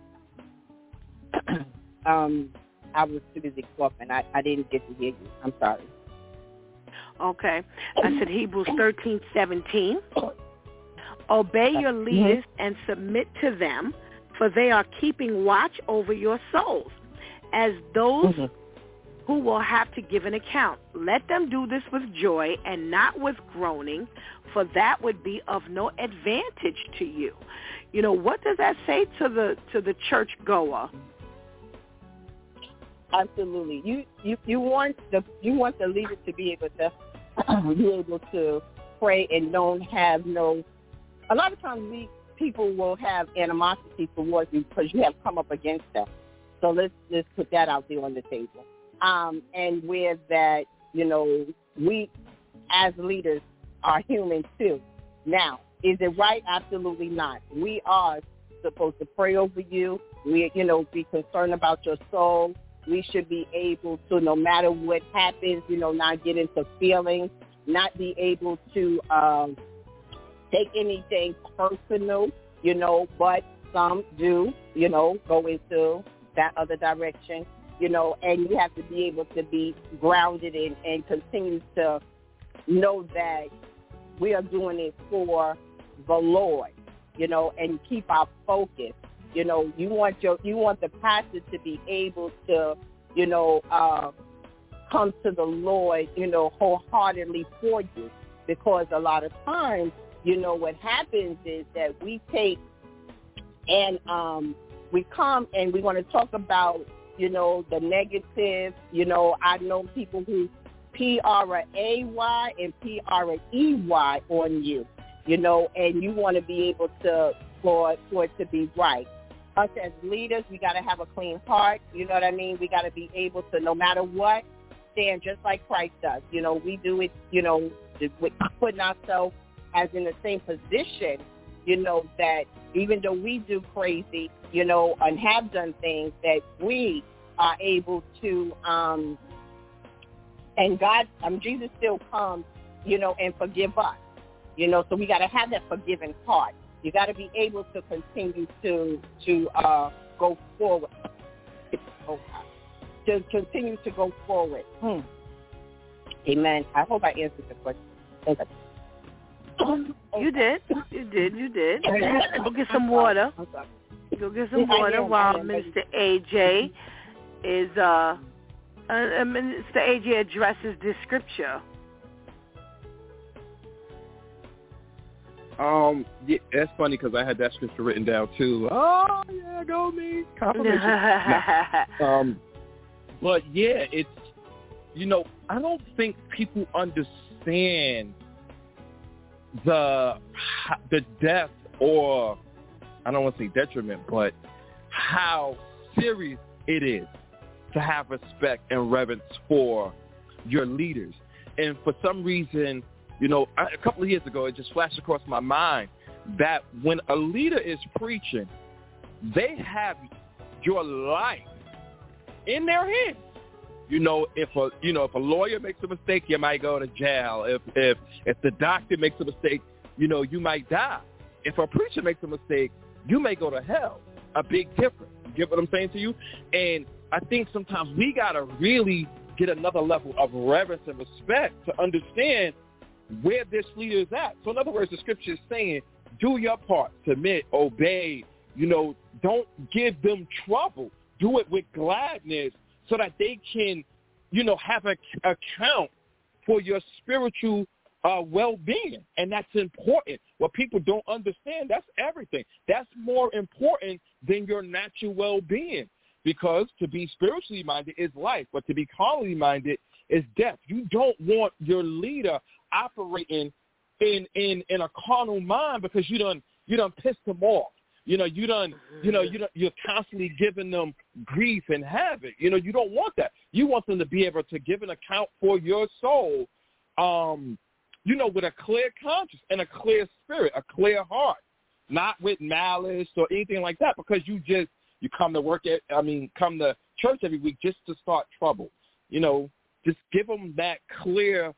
I was too busy coughing. I didn't get to hear you. I'm sorry. Okay. I said Hebrews 13:17. Obey your leaders and submit to them, for they are keeping watch over your souls, as those who will have to give an account. Let them do this with joy and not with groaning, for that would be of no advantage to you. You know, what does that say to the church goer? Absolutely. You want the leader to be able to pray and don't have no. A lot of times people will have animosity towards you because you have come up against them. So let's put that out there on the table. And where that, you know, we as leaders are human too. Now, is it right? Absolutely not. We are supposed to pray over you. We, you know, be concerned about your soul. We should be able to, no matter what happens, you know, not get into feelings, not be able to take anything personal, you know, but some do, you know, go into that other direction, you know, and you have to be able to be grounded and continue to know that we are doing it for the Lord, you know, and keep our focus. You know, you want the pastor to be able to, you know, come to the Lord, you know, wholeheartedly for you, because a lot of times, you know, what happens is that we take and we come and we want to talk about, you know, the negative. You know, I know people who P-R-A-Y and P-R-E-Y on you, you know, and you want to be able to, for it to be right. Us as leaders, we got to have a clean heart. You know what I mean? We got to be able to, no matter what, stand just like Christ does. You know, we do it, you know, with putting ourselves as in the same position you know, that even though we do crazy, you know, and have done things, that we are able to, and God, Jesus still comes, you know, and forgive us, you know, so we got to have that forgiving heart. You got to be able to continue to go forward, to continue to go forward. Amen. I hope I answered the question. Okay. You did. Go get some water. While Minister AJ is Minister AJ addresses this scripture. Yeah, that's funny because I had that scripture written down too. Oh yeah, go me. Confirmation. But yeah, it's, you know, I don't think people understand the depth, or I don't want to say detriment, but how serious it is to have respect and reverence for your leaders. And for some reason, you know, a couple of years ago, it just flashed across my mind that when a leader is preaching, they have your life in their hands. You know, if a lawyer makes a mistake, you might go to jail. If the doctor makes a mistake, you know, you might die. If a preacher makes a mistake, you may go to hell. A big difference. You get what I'm saying to you? And I think sometimes we got to really get another level of reverence and respect to understand where this leader is at. So in other words, the scripture is saying, do your part, submit, obey, you know, don't give them trouble. Do it with gladness so that they can, you know, have an account for your spiritual well-being. And that's important. What people don't understand, that's everything. That's more important than your natural well-being, because to be spiritually minded is life, but to be carnally minded is death. You don't want your leader operating in a carnal mind because you done pissed them off. You're constantly giving them grief and havoc. You know, you don't want that. You want them to be able to give an account for your soul, you know, with a clear conscience and a clear spirit, a clear heart, not with malice or anything like that, because you come to church every week just to start trouble. You know, just give them that clear,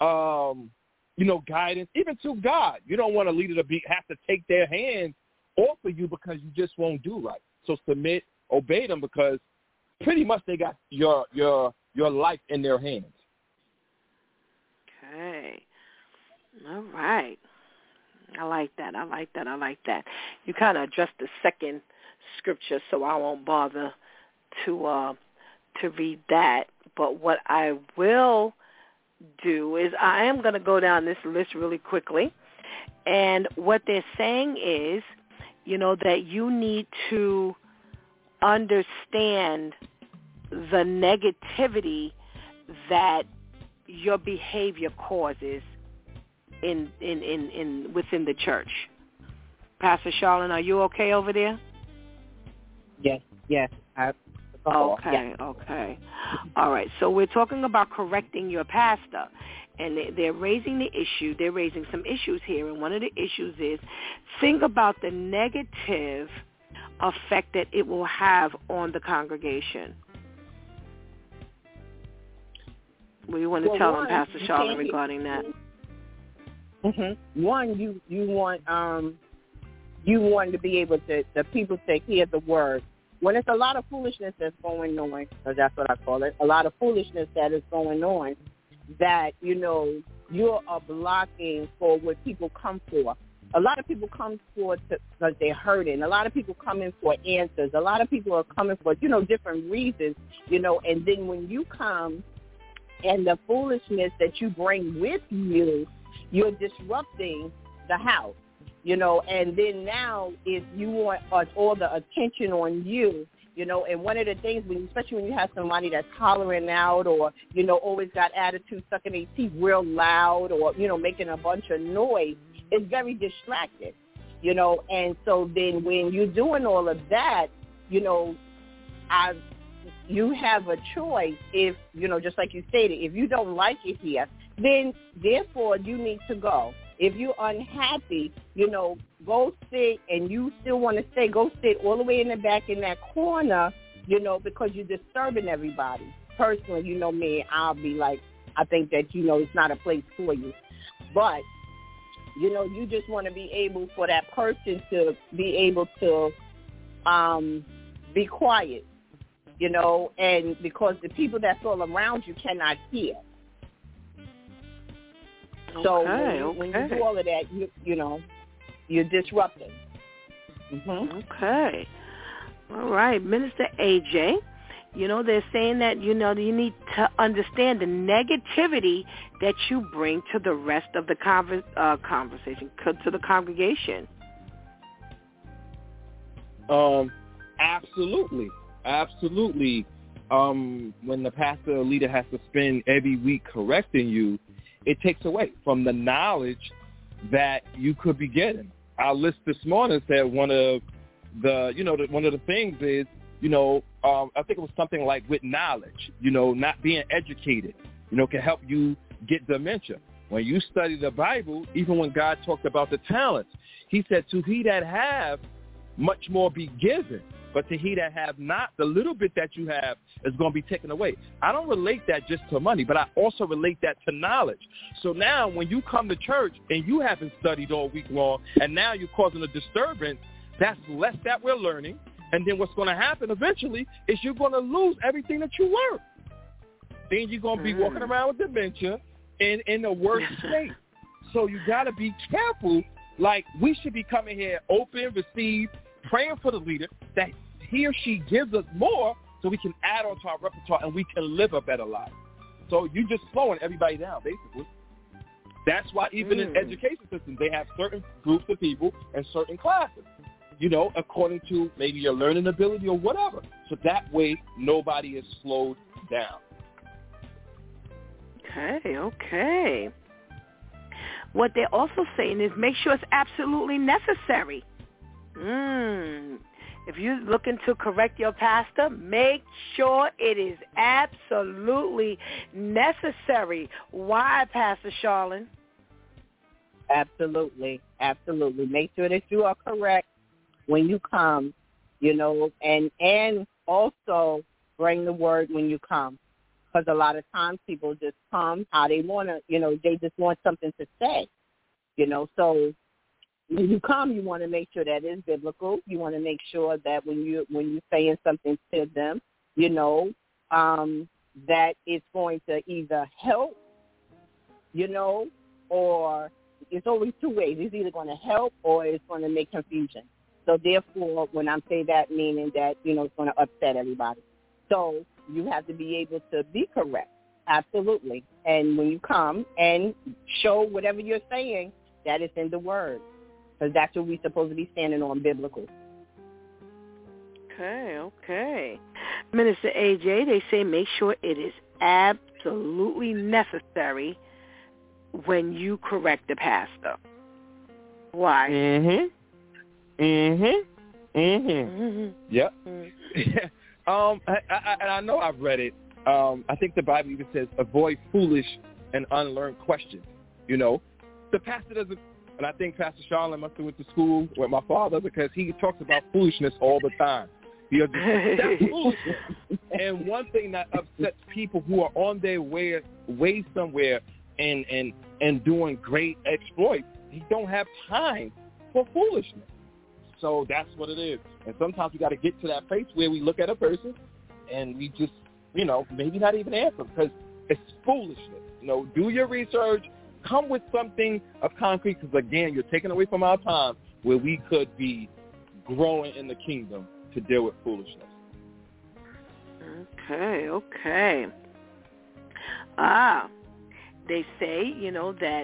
you know, guidance, even to God. You don't want a leader to have to take their hands off of you because you just won't do right. So submit, obey them, because pretty much they got your life in their hands. Okay. All right. I like that. You kind of addressed the second scripture, so I won't bother to read that. But what I will do is I am going to go down this list really quickly. And what they're saying is, you know, that you need to understand the negativity that your behavior causes in within the church. Pastor Charlene, are you okay over there? Yes. Okay. All right. So we're talking about correcting your pastor, and they're raising the issue. They're raising some issues here, and one of the issues is think about the negative effect that it will have on the congregation. What do you want to tell them, Pastor Charlotte, regarding that? Mm-hmm. One, you want to be able to, the people to hear the word. When it's a lot of foolishness that's going on, or that's what I call it, a lot of foolishness that is going on, that, you know, you're a blocking for what people come for. A lot of people come for because they're hurting. A lot of people come in for answers. A lot of people are coming for, you know, different reasons, you know, and then when you come and the foolishness that you bring with you, you're disrupting the house, you know, and then now if you want all the attention on you, you know, and one of the things, especially when you have somebody that's hollering out or, you know, always got attitude, sucking their teeth real loud or, you know, making a bunch of noise, it's very distracting, you know, and so then when you're doing all of that, you know, you have a choice if, you know, just like you stated, if you don't like it here, then therefore you need to go. If you're unhappy, go sit, and you still want to stay, go sit all the way in the back in that corner, because you're disturbing everybody. Personally, me, I'll be like, I think that, it's not a place for you. But, you just want to be able for that person to be able to be quiet, and because the people that's all around you cannot hear. So when you do all of that, you're disrupting. Mm-hmm. Okay. All right. Minister AJ, they're saying that, you need to understand the negativity that you bring to the rest of the conversation, to the congregation. Absolutely. When the pastor or leader has to spend every week correcting you, it takes away from the knowledge that you could be getting. Our list this morning said one of the things is, I think it was something like with knowledge, not being educated, can help you get dementia. When you study the Bible, even when God talked about the talents, he said, to he that have, much more be given. But to he that have not, the little bit that you have is going to be taken away. I don't relate that just to money, but I also relate that to knowledge. So now when you come to church and you haven't studied all week long, and now you're causing a disturbance, that's less that we're learning. And then what's going to happen eventually is you're going to lose everything that you learned. Then you're going to be walking around with dementia in a worse state. So you got to be careful. Like, we should be coming here open, receive, praying for the leader that he or she gives us more so we can add on to our repertoire and we can live a better life. So you're just slowing everybody down, basically. That's why even in education systems, they have certain groups of people and certain classes, according to maybe your learning ability or whatever. So that way, nobody is slowed down. Okay. What they're also saying is make sure it's absolutely necessary. If you're looking to correct your pastor, make sure it is absolutely necessary. Why, Pastor Charlene? Absolutely. Make sure that you are correct when you come, and also bring the word when you come. Because a lot of times people just come how they want to, they just want something to say, so when you come, you want to make sure that it's biblical. You want to make sure that when you're saying something to them, that it's going to either help, or it's always two ways. It's either going to help or it's going to make confusion. So therefore, when I say that, meaning that, it's going to upset everybody. So you have to be able to be correct. Absolutely. And when you come and show whatever you're saying, that it's in the word. Because that's what we're supposed to be standing on, biblical. Okay. Minister AJ, they say make sure it is absolutely necessary when you correct the pastor. Why? Yep. And I know I've read it. I think the Bible even says avoid foolish and unlearned questions. The pastor doesn't. And I think Pastor Charlene must have went to school with my father because he talks about foolishness all the time. That's foolishness. And one thing that upsets people who are on their way somewhere and doing great exploits, they don't have time for foolishness. So that's what it is. And sometimes we got to get to that place where we look at a person and we just, maybe not even answer because it's foolishness. Do your research. Come with something of concrete because, again, you're taking away from our time where we could be growing in the kingdom to deal with foolishness. Okay. They say, that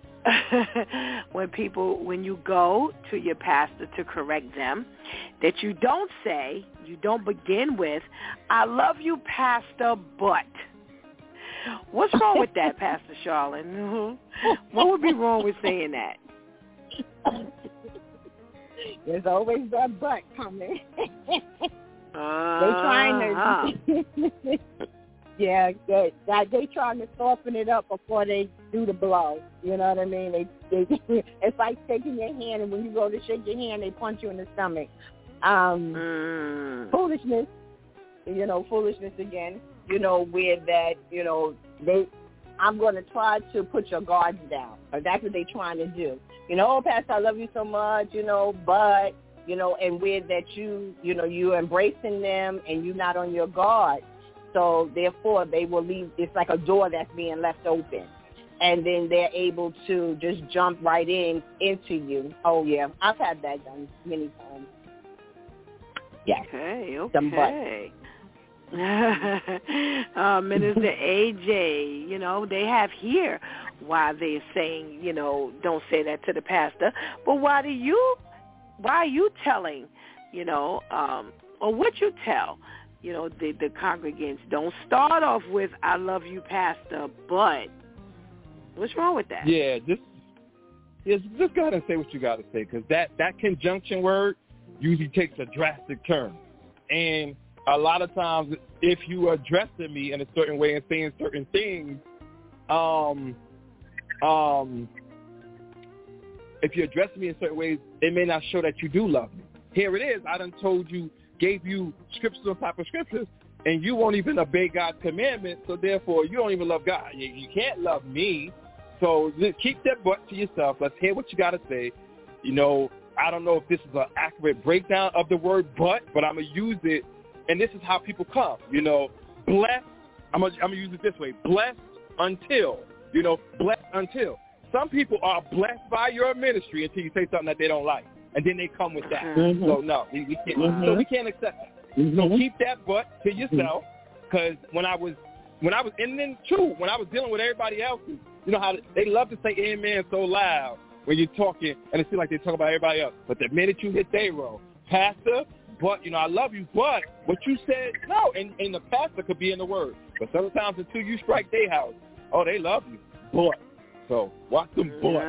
when you go to your pastor to correct them, that you don't begin with, I love you, Pastor, but. What's wrong with that, Pastor Charlene? What would be wrong with saying that? There's always that but coming. They're trying to. Yeah, they trying to soften it up before they do the blow. You know what I mean? They it's like shaking your hand, and when you go to shake your hand, they punch you in the stomach. Foolishness. Foolishness again. Where that, I'm going to try to put your guards down. That's what they're trying to do. Oh, Pastor, I love you so much, but, and where that you're embracing them and you're not on your guard. So, therefore, they will leave. It's like a door that's being left open. And then they're able to just jump right into you. Oh, yeah. I've had that done many times. Yeah. Okay. Minister AJ, they have here why they're saying, don't say that to the pastor. But why are you telling, or what you tell, the congregants? Don't start off with, I love you, pastor, but what's wrong with that? Yeah, just go ahead and say what you got to say, because that conjunction word usually takes a drastic turn. And a lot of times, if you are addressing me in a certain way and saying certain things, if you address me in certain ways, it may not show that you do love me. Here it is. I done told you, gave you scriptures on top of scriptures, and you won't even obey God's commandments, so therefore you don't even love God. You can't love me. So just keep that butt to yourself. Let's hear what you got to say. I don't know if this is an accurate breakdown of the word but I'm going to use it, and this is how people come. Blessed, I'm going to use it this way, blessed until, blessed until. Some people are blessed by your ministry until you say something that they don't like, and then they come with that. Mm-hmm. So, no, we can't. Mm-hmm. So we can't accept that. Mm-hmm. So keep that butt to yourself, because when I was, and then too, when I was dealing with everybody else, how they love to say amen so loud when you're talking, and it seems like they talk about everybody else. But the minute you hit their row, pastor, but, I love you, but what you said, no, and the pastor could be in the word. But sometimes until you strike their house, they love you, but. So watch them butt.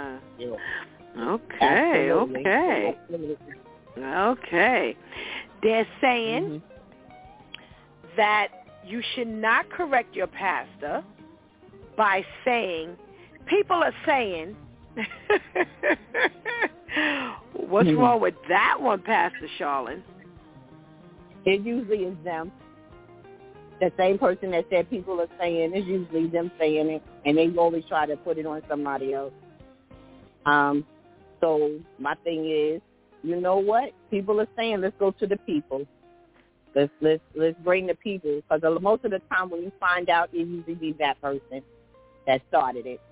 Okay, okay. Okay. They're saying that you should not correct your pastor by saying, people are saying, what's wrong with that one, Pastor Charlene? It usually is them. The same person that said people are saying is usually them saying it, and they always try to put it on somebody else. So my thing is, you know what? People are saying, let's go to the people. Let's bring the people, because most of the time when you find out, it usually be that person that started it.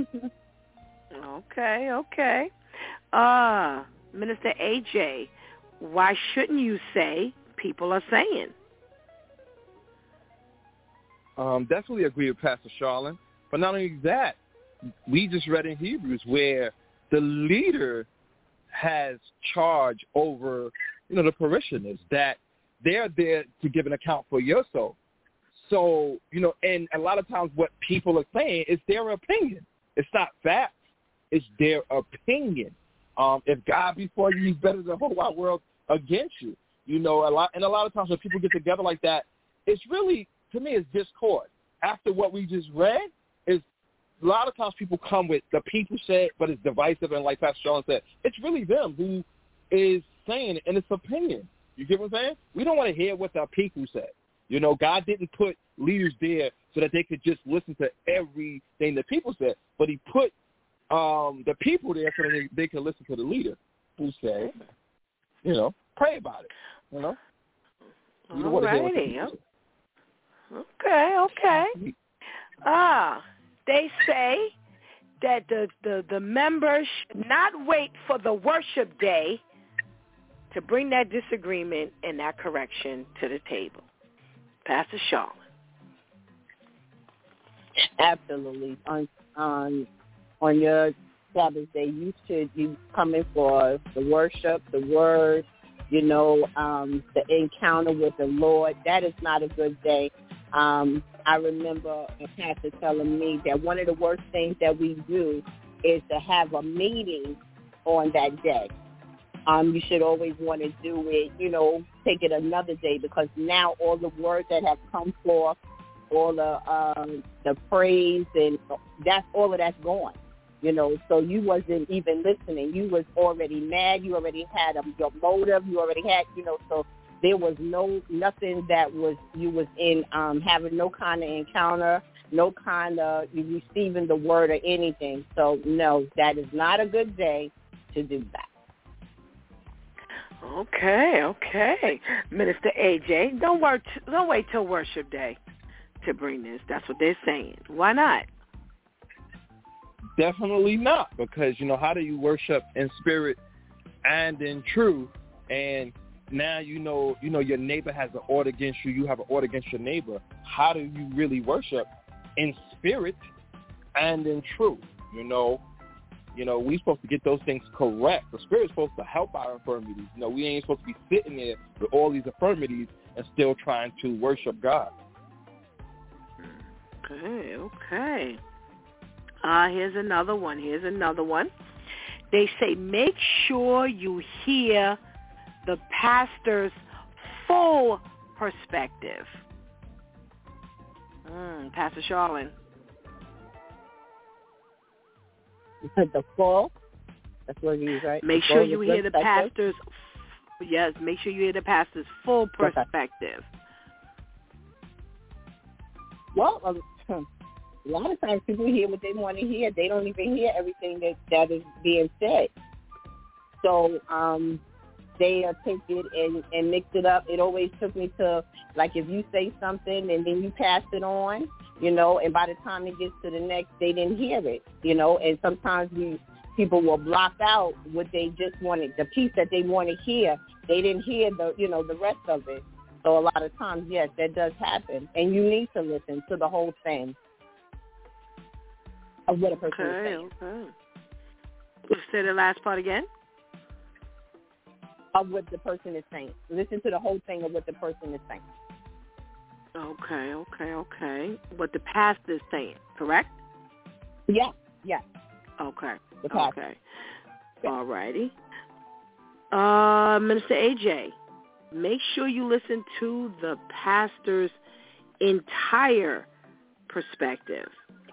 Okay. Minister AJ, why shouldn't you say people are saying? Definitely agree with Pastor Charlene. But not only that, we just read in Hebrews where the leader has charge over, the parishioners, that they're there to give an account for your soul. So, and a lot of times what people are saying is their opinion. It's not facts. It's their opinion. If God be for you, he's better than the whole wide world against you. A lot of times when people get together like that, it's really, to me, it's discord. After what we just read, is a lot of times people come with the people said, but it's divisive, and like Pastor Charlene said, it's really them who is saying it, and it's opinion. You get what I'm saying? We don't want to hear what the people said. God didn't put leaders there so that they could just listen to everything the people said, but he put the people there so that they could listen to the leader who said, pray about it. We don't want to hear what the people said. Okay. They say that the members should not wait for the worship day to bring that disagreement and that correction to the table. Pastor Charlene. Absolutely. On your Sabbath day, you come in for the worship, the word, the encounter with the Lord. That is not a good day. I remember a pastor telling me that one of the worst things that we do is to have a meeting on that day. You should always want to do it, take it another day, because now all the words that have come forth all the praise, and that's all of that's gone. You know, so you wasn't even listening. You was already mad. You already had your motive. You already had, you know, so there was nothing that you was in having no kind of encounter, no kind of you receiving the word or anything. So no, that is not a good day to do that. Okay. Minister AJ, don't wait till worship day to bring this. That's what they're saying. Why not? Definitely not, because, you know, how do you worship in spirit and in truth? And now you know your neighbor has an order against you. You have an order against your neighbor. How do you really worship in spirit and in truth? You know, we're supposed to get those things correct. The Spirit's supposed to help our infirmities. You know, we ain't supposed to be sitting there with all these infirmities and still trying to worship God. Okay. Here's another one. They say, make sure you hear the pastor's full perspective. Pastor Charlene. The full? That's what you use, right? Make sure you hear the pastor's, make sure you hear the pastor's full perspective. Well, a lot of times people hear what they want to hear. They don't even hear everything that is being said. So they take it and mix it up. It always took me to, like, if you say something and then you pass it on, you know, and by the time it gets to the next, they didn't hear it, you know, and sometimes people will block out what they just wanted, the piece that they want to hear. They didn't hear the rest of it. So a lot of times, yes, that does happen, and you need to listen to the whole thing of what a person is saying. Okay. Say the last part again. Of what the person is saying. Listen to the whole thing of what the person is saying. Okay. What the pastor is saying, correct? Yeah. Okay. The pastor. Okay. All righty. Minister AJ, make sure you listen to the pastor's entire perspective.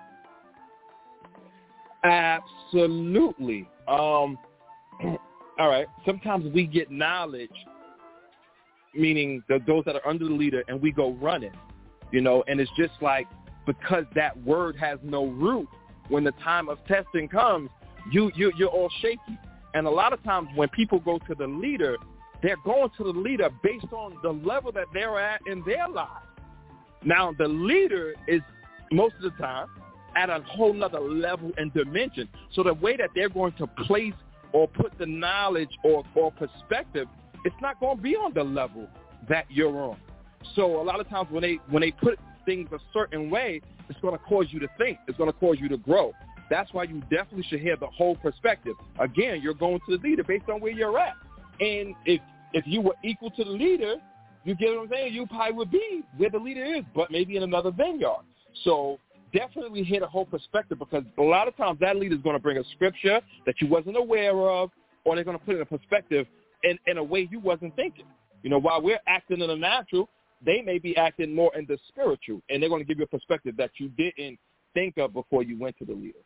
Absolutely. All right. Sometimes we get knowledge, meaning those that are under the leader, and we go running, you know, and it's just like, because that word has no root, when the time of testing comes, you're all shaky. And a lot of times when people go to the leader, they're going to the leader based on the level that they're at in their lives. Now, the leader is most of the time at a whole nother level and dimension. So the way that they're going to place or put the knowledge or perspective, it's not going to be on the level that you're on. So a lot of times when they put things a certain way, it's going to cause you to think. It's going to cause you to grow. That's why you definitely should hear the whole perspective. Again, you're going to the leader based on where you're at. And if you were equal to the leader, you get what I'm saying, you probably would be where the leader is, but maybe in another vineyard. So definitely hear the whole perspective, because a lot of times that leader is going to bring a scripture that you wasn't aware of, or they're going to put it in a perspective in a way you wasn't thinking. You know, while we're acting in the natural, they may be acting more in the spiritual, and they're going to give you a perspective that you didn't think of before you went to the leader.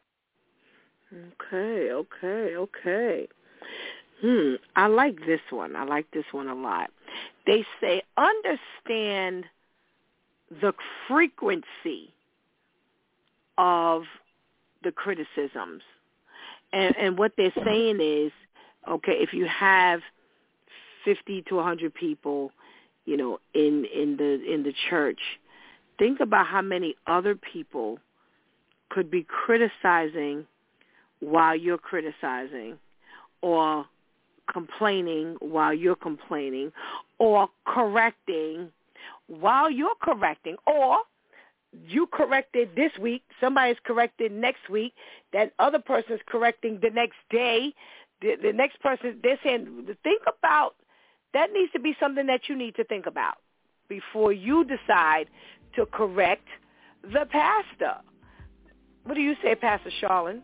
Okay. I like this one. I like this one a lot. They say understand the frequency of the criticisms. And what they're saying is, okay, if you have 50 to 100 people, you know, in the church, think about how many other people could be criticizing while you're criticizing, or complaining while you're complaining, or correcting while you're correcting, or you corrected this week, somebody's corrected next week, that other person's correcting the next day, the next person, they're saying, think about, that needs to be something that you need to think about before you decide to correct the pastor. What do you say, Pastor Charlene?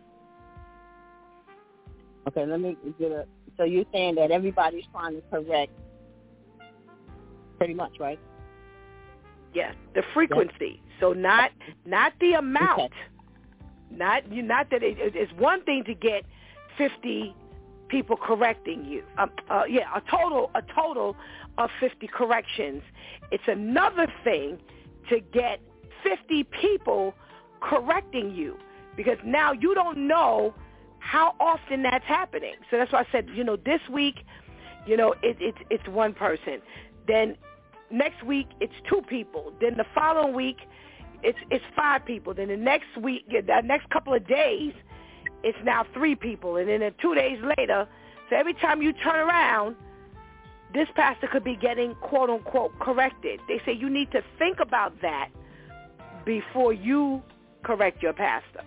Okay, let me get a. So you're saying that everybody's trying to correct, pretty much, right? Yeah, the frequency. So not the amount. Okay. Not that it's one thing to get 50 people correcting you. A total of 50 corrections. It's another thing to get 50 people correcting you, because now you don't know how often that's happening. So that's why I said, this week, it's one person. Then next week it's 2 people. Then the following week it's 5 people. Then the next week, the next couple of days, it's now 3 people. And then 2 days later, so every time you turn around, this pastor could be getting quote unquote corrected. They say you need to think about that before you correct your pastor.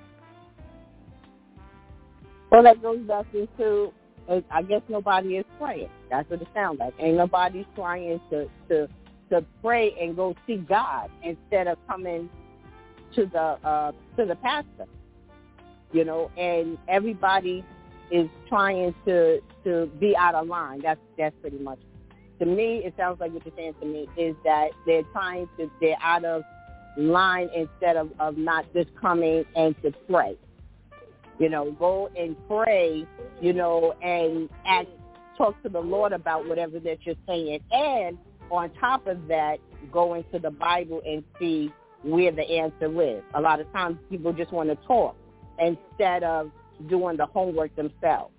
Well, that goes back into, I guess nobody is praying. That's what it sounds like. Ain't nobody trying to pray and go see God instead of coming to the pastor. And everybody is trying to be out of line. That's pretty much. To me, it sounds like what you're saying to me is that they're out of line instead of not just coming and to pray. Go and pray, and talk to the Lord about whatever that you're saying. And on top of that, go into the Bible and see where the answer is. A lot of times people just want to talk instead of doing the homework themselves.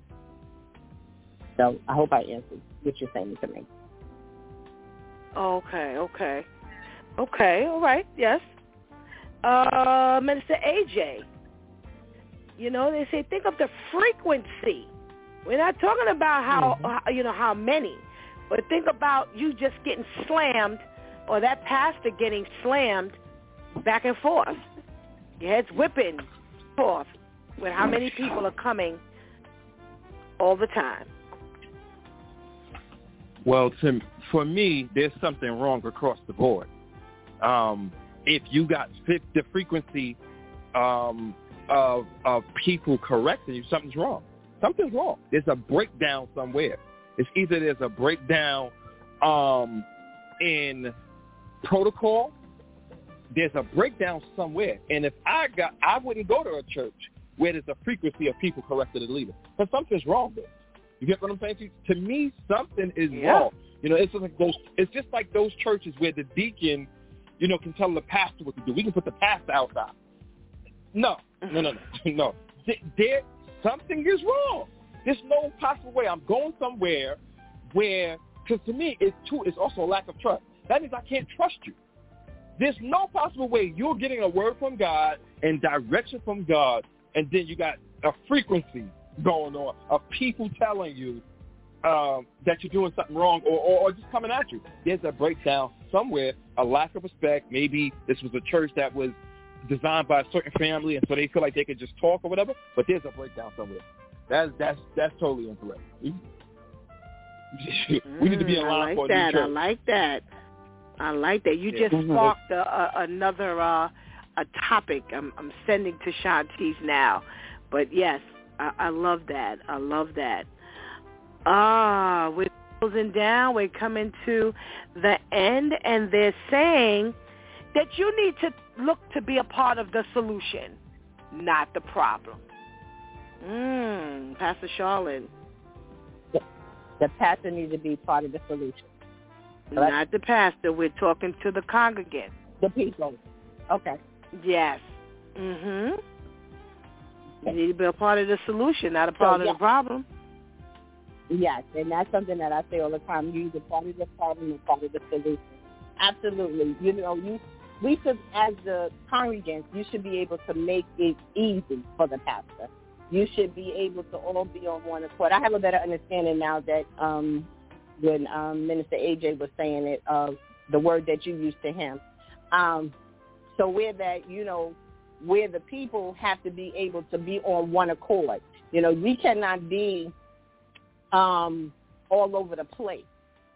So I hope I answered what you're saying to me. Okay, all right, yes. Minister AJ, they say think of the frequency. We're not talking about how many, but think about you just getting slammed, or that pastor getting slammed back and forth. Your head's whipping forth with how many people are coming all the time. Well, for me, there's something wrong across the board. If you got the frequency of people correcting you, something's wrong. Something's wrong. There's a breakdown somewhere. It's either there's a breakdown in protocol, there's a breakdown somewhere. And if I wouldn't go to a church where there's a frequency of people correcting the leader, because something's wrong there. You get what I'm saying? To me, something is wrong. It's just like those churches where the deacon, can tell the pastor what to do. We can put the pastor outside. No. There, something is wrong. There's no possible way. I'm going somewhere where, because to me, it's also a lack of trust. That means I can't trust you. There's no possible way you're getting a word from God and direction from God, and then you got a frequency going on of people telling you that you're doing something wrong or just coming at you. There's a breakdown somewhere, a lack of respect. Maybe this was a church that was designed by a certain family, and so they feel like they could just talk or whatever, but there's a breakdown somewhere. That's totally incorrect. We need to be in line for a new church. I like that. You just sparked another a topic I'm sending to Shantice now. But yes, I love that. We're closing down. We're coming to the end, and they're saying that you need to look to be a part of the solution, not the problem. Pastor Charlene. The pastor needs to be part of the solution. Not the pastor. We're talking to the congregant. The people. Okay. Yes. You need to be a part of the solution, not a part of the problem. Yes, and that's something that I say all the time. You're either part of the problem or part of the solution. Absolutely. We should, as the congregants, you should be able to make it easy for the pastor. You should be able to all be on one accord. I have a better understanding now that when Minister AJ was saying it, of the word that you used to him. So where the people have to be able to be on one accord. We cannot be all over the place.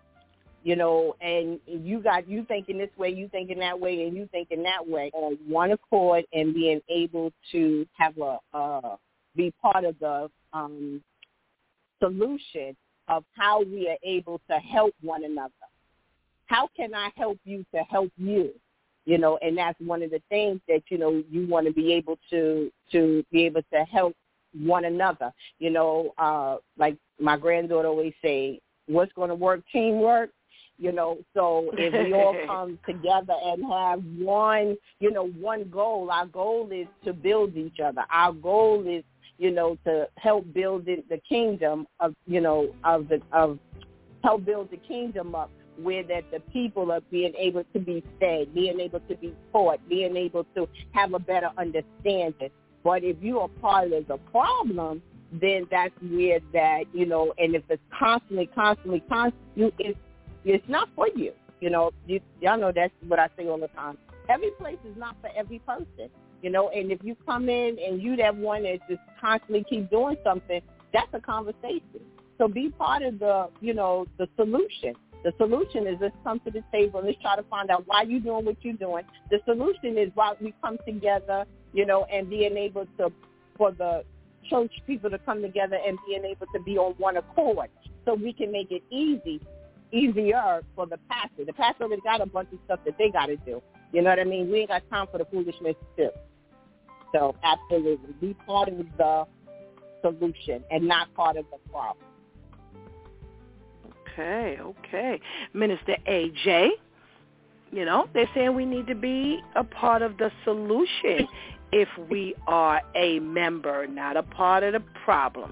And you thinking this way, you thinking that way, and you thinking that way, on one accord, and being able to have be part of the solution of how we are able to help one another. how can I help you to help you? And that's one of the things that, you want to be able to be able to help one another. Like my granddaughter always say, what's going to work? Teamwork. So if we all come together and have one goal, our goal is to build each other. Our goal is, to help build the kingdom of help build the kingdom up, where that the people are being able to be fed, being able to be taught, being able to have a better understanding. But if you are part of the problem, then that's where that, and if it's constantly, it's not for you. Y'all know that's what I say all the time. Every place is not for every person, and if you come in and you that one that just constantly keep doing something, that's a conversation. So be part of the, the solution. The solution is let's come to the table and let's try to find out why you're doing what you're doing. The solution is why we come together, and being able to, for the church people to come together and being able to be on one accord so we can make it easier for the pastor. The pastor already got a bunch of stuff that they got to do. You know what I mean? We ain't got time for the foolishness too. So absolutely, be part of the solution and not part of the problem. Okay. Minister AJ, they're saying we need to be a part of the solution if we are a member, not a part of the problem.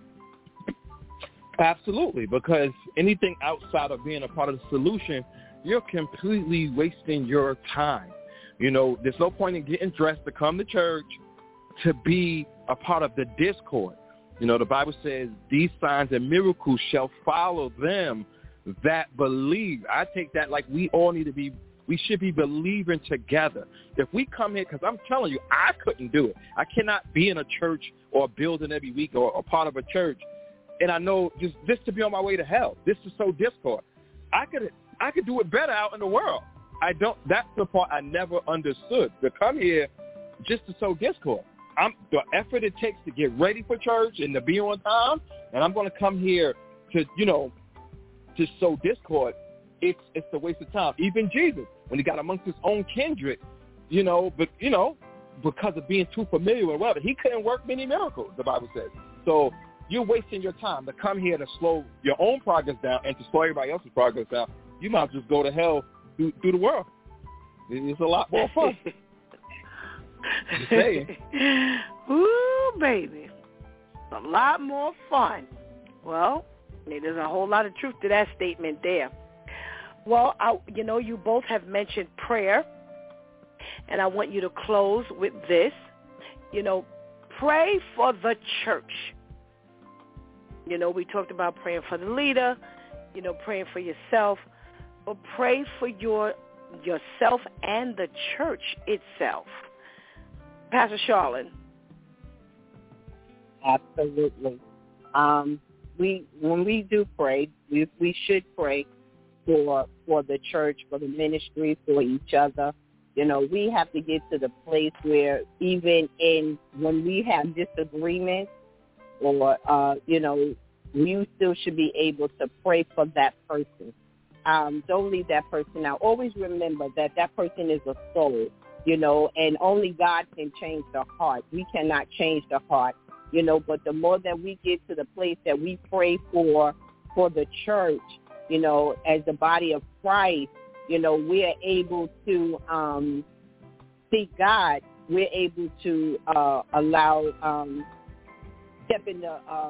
Absolutely, because anything outside of being a part of the solution, you're completely wasting your time. There's no point in getting dressed to come to church to be a part of the discord. The Bible says these signs and miracles shall follow them that believe. I take that like we should be believing together. If we come here, because I'm telling you, I couldn't do it. I cannot be in a church or a building every week or a part of a church, and I know just to be on my way to hell. This is so discord. I could do it better out in the world. That's the part I never understood. To come here just to sow discord. The effort it takes to get ready for church and to be on time, and I'm going to come here to, to sow discord. It's a waste of time. Even Jesus, when he got amongst his own kindred, because of being too familiar with whatever, he couldn't work many miracles, the Bible says. So you're wasting your time to come here to slow your own progress down and to slow everybody else's progress down. You might just go to hell through the world. It's a lot more fun. Ooh, baby. A lot more fun. Well, there's a whole lot of truth to that statement there. Well, you both have mentioned prayer, and I want you to close with this. Pray for the church. We talked about praying for the leader, praying for yourself, but pray for yourself and the church itself. Pastor Charlene. Absolutely. When we do pray, we should pray for the church, for the ministry, for each other. We have to get to the place where even when we have disagreements or, you still should be able to pray for that person. Don't leave that person out. Always remember that person is a soul. And only God can change the heart. We cannot change the heart, but the more that we get to the place that we pray for the church, as the body of Christ, we're able to seek God. We're able to step in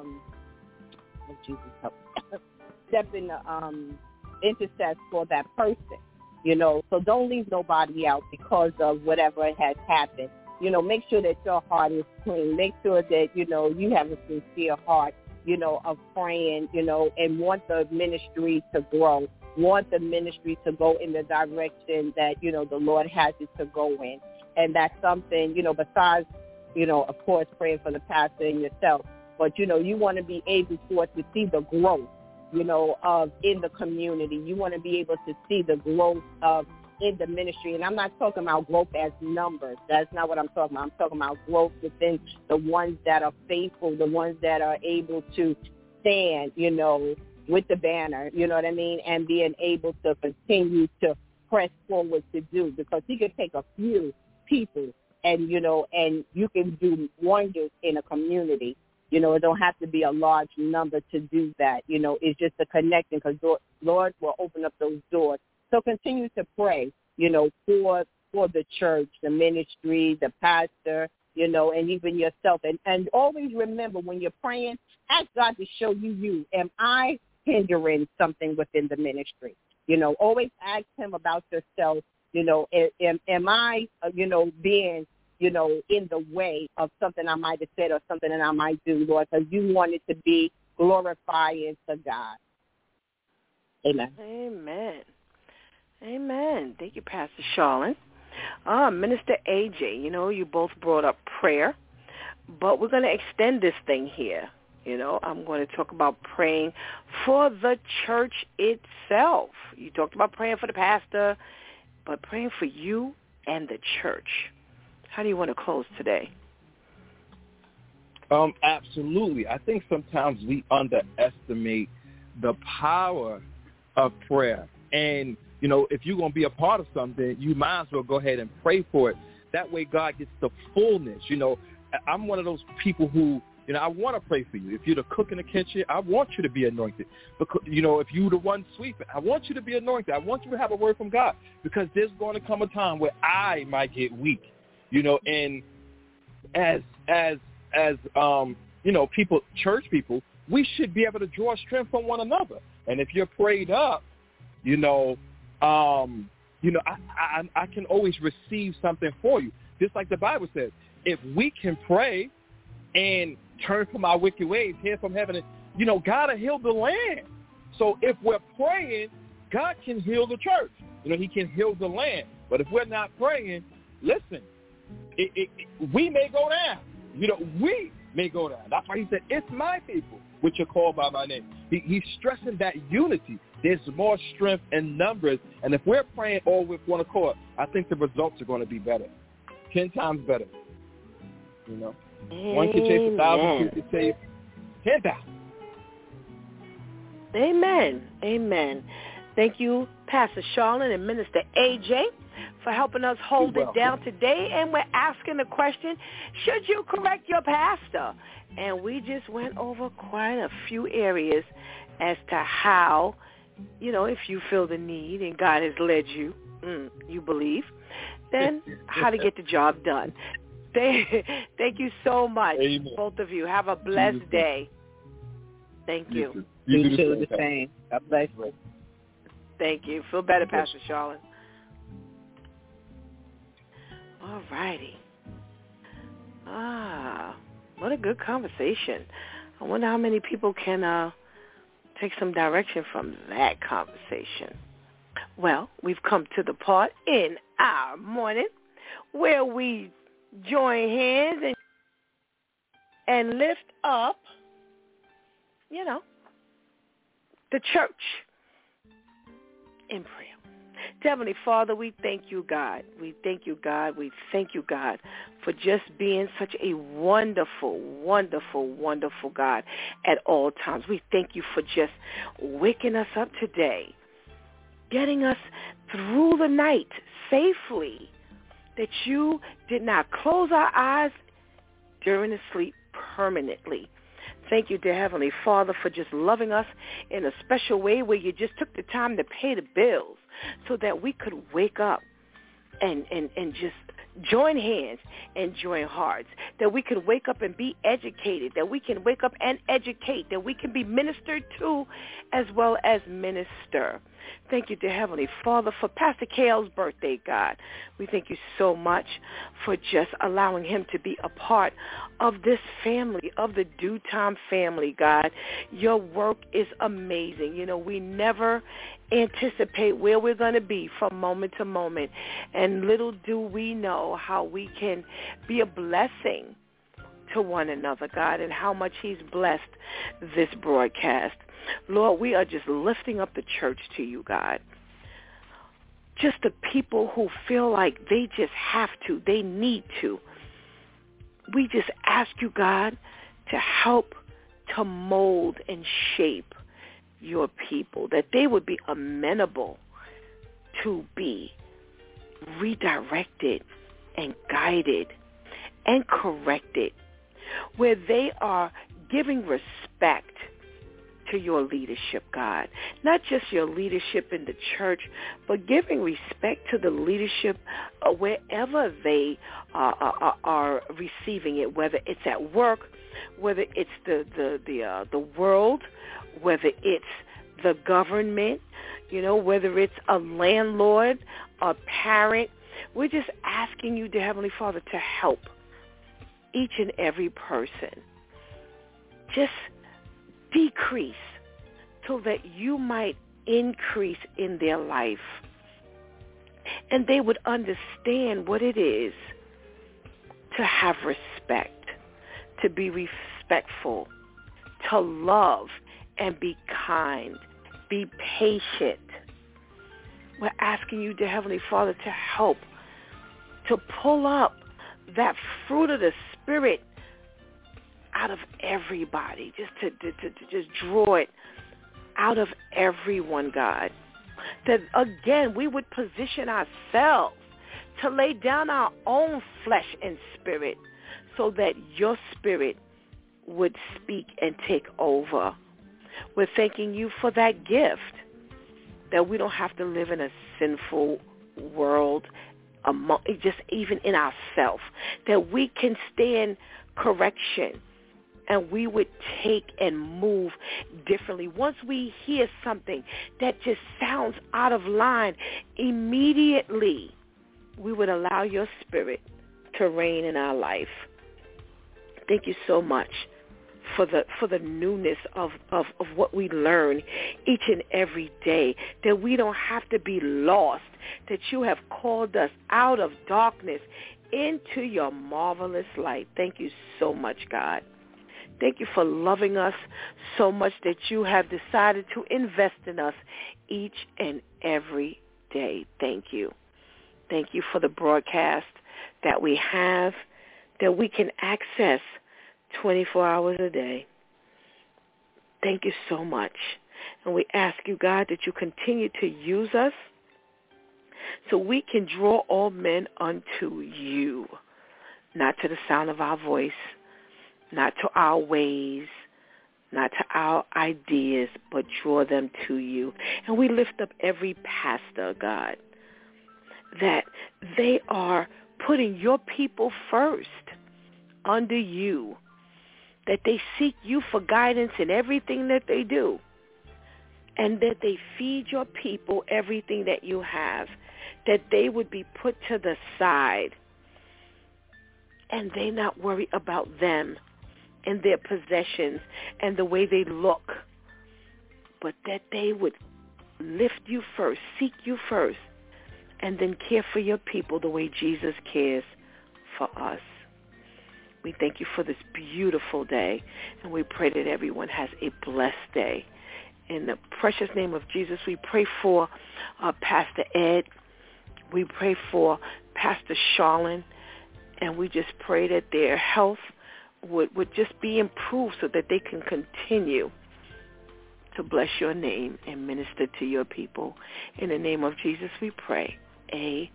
the intercess for that person. So don't leave nobody out because of whatever has happened. Make sure that your heart is clean. Make sure that, you have a sincere heart, of praying, and want the ministry to grow, want the ministry to go in the direction that, the Lord has it to go in. And that's something, besides, of course, praying for the pastor and yourself, but, you want to be able to see the growth, of in the community. You want to be able to see the growth of in the ministry. And I'm not talking about growth as numbers. That's not what I'm talking about. I'm talking about growth within the ones that are faithful, the ones that are able to stand, with the banner, you know what I mean, and being able to continue to press forward to do, because he could take a few people and, you know, and you can do wonders in a community. You know, it don't have to be a large number to do that. You know, it's just a connecting, because Lord will open up those doors. So continue to pray, you know, for the church, the ministry, the pastor, you know, and even yourself. And always remember, when you're praying, ask God to show you. Am I hindering something within the ministry? You know, always ask him about yourself. You know, am I, you know, being, you know, in the way of something I might have said or something that I might do, Lord, because you want it to be glorifying to God. Amen. Amen. Amen. Thank you, Pastor Charlene. Minister AJ, you know, you both brought up prayer, but we're going to extend this thing here. You know, I'm going to talk about praying for the church itself. You talked about praying for the pastor, but praying for you and the church. How do you want to close today? Absolutely. I think sometimes we underestimate the power of prayer. And, you know, if you're going to be a part of something, you might as well go ahead and pray for it. That way God gets the fullness. You know, I'm one of those people who, you know, I want to pray for you. If you're the cook in the kitchen, I want you to be anointed. Because, you know, if you're the one sweeping, I want you to be anointed. I want you to have a word from God, because there's going to come a time where I might get weak, you know, and as you know, people, church people, we should be able to draw strength from one another. And if you're prayed up, you know, I can always receive something for you. Just like the Bible says, if we can pray and turn from our wicked ways, hear from heaven, and, you know, God will heal the land. So if we're praying, God can heal the church. You know, he can heal the land. But if we're not praying, listen, we may go down. You know, we may go down. That's why he said, it's my people, which are called by my name. He's stressing that unity. There's more strength in numbers. And if we're praying all with one accord, I think the results are going to be better. 10 times better. You know, one can chase 1,000, two can chase 10,000. Amen. Amen. Thank you, Pastor Charlene and Minister AJ, for helping us hold it down today. And we're asking the question, should you correct your pastor? And we just went over quite a few areas as to how, you know, if you feel the need and God has led you, you believe, then how to get the job done. Thank you so much, Amen. Both of you. Have a blessed day. Thank you. You too, the same. God bless you. Thank you. Feel better, Pastor Charlene. All righty. What a good conversation. I wonder how many people can take some direction from that conversation. Well, we've come to the part in our morning where we join hands and lift up, you know, the church in prayer. Heavenly Father, we thank you, God. We thank you, God. We thank you, God, for just being such a wonderful, wonderful, wonderful God at all times. We thank you for just waking us up today, getting us through the night safely, that you did not close our eyes during the sleep permanently. Thank you, dear Heavenly Father, for just loving us in a special way where you just took the time to pay the bills so that we could wake up and just join hands and join hearts, that we could wake up and be educated, that we can wake up and educate, that we can be ministered to as well as minister. Thank you, dear Heavenly Father, for Pastor Kale's birthday, God. We thank you so much for just allowing him to be a part of this family, of the Due Time family, God. Your work is amazing. You know, we never anticipate where we're going to be from moment to moment, and little do we know how we can be a blessing to one another, God, and how much he's blessed this broadcast. Lord, we are just lifting up the church to you, God. Just the people who feel like they just have to, they need to. We just ask you, God, to help to mold and shape your people, that they would be amenable to be redirected and guided and corrected, where they are giving respect to your leadership, God. Not just your leadership in the church, but giving respect to the leadership wherever they are receiving it, whether it's at work, whether it's the world, whether it's the government, whether it's a landlord, a parent. We're just asking you, dear Heavenly Father, to help each and every person. Just decrease so that you might increase in their life, and they would understand what it is to have respect, to be respectful, to love and be kind, be patient. We're asking you, dear Heavenly Father, to help to pull up that fruit of the Spirit out of everybody, just to just draw it out of everyone, God. That, again, we would position ourselves to lay down our own flesh and spirit so that your Spirit would speak and take over. We're thanking you for that gift, that we don't have to live in a sinful world, just even in ourselves, that we can stand correction and we would take and move differently. Once we hear something that just sounds out of line, immediately we would allow your Spirit to reign in our life. Thank you so much for the newness of what we learn each and every day, that we don't have to be lost, that you have called us out of darkness into your marvelous light. Thank you so much, God. Thank you for loving us so much that you have decided to invest in us each and every day. Thank you. Thank you for the broadcast that we have, that we can access 24 hours a day. Thank you so much. And we ask you, God, that you continue to use us so we can draw all men unto you, not to the sound of our voice, not to our ways, not to our ideas, but draw them to you. And we lift up every pastor, God, that they are putting your people first under you, that they seek you for guidance in everything that they do, and that they feed your people everything that you have, that they would be put to the side and they not worry about them and their possessions and the way they look, but that they would lift you first, seek you first, and then care for your people the way Jesus cares for us. We thank you for this beautiful day, and we pray that everyone has a blessed day. In the precious name of Jesus, we pray for Pastor Ed. We pray for Pastor Charlene, and we just pray that their health would just be improved so that they can continue to bless your name and minister to your people. In the name of Jesus, we pray. Amen.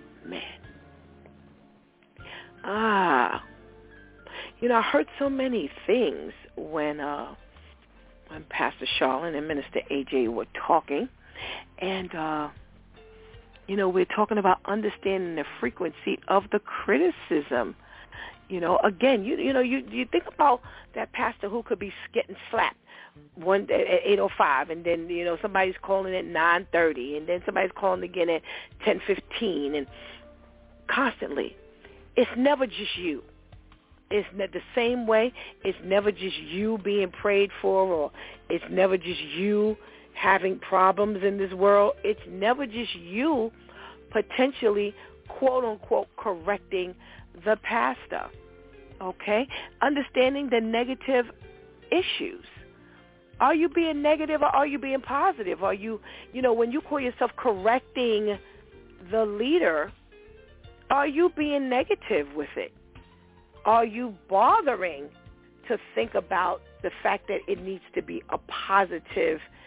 I heard so many things when Pastor Charlene and Minister AJ were talking, and we're talking about understanding the frequency of the criticism. Again, you think about that pastor who could be getting slapped one day at 8:05, and then somebody's calling at 9:30, and then somebody's calling again at 10:15, and constantly. It's never just you. It's the same way. It's never just you being prayed for, or it's never just you having problems in this world. It's never just you potentially, quote unquote, correcting the pastor. Okay? Understanding the negative issues. Are you being negative or are you being positive? Are you, when you call yourself correcting the leader, are you being negative with it? Are you bothering to think about the fact that it needs to be a positive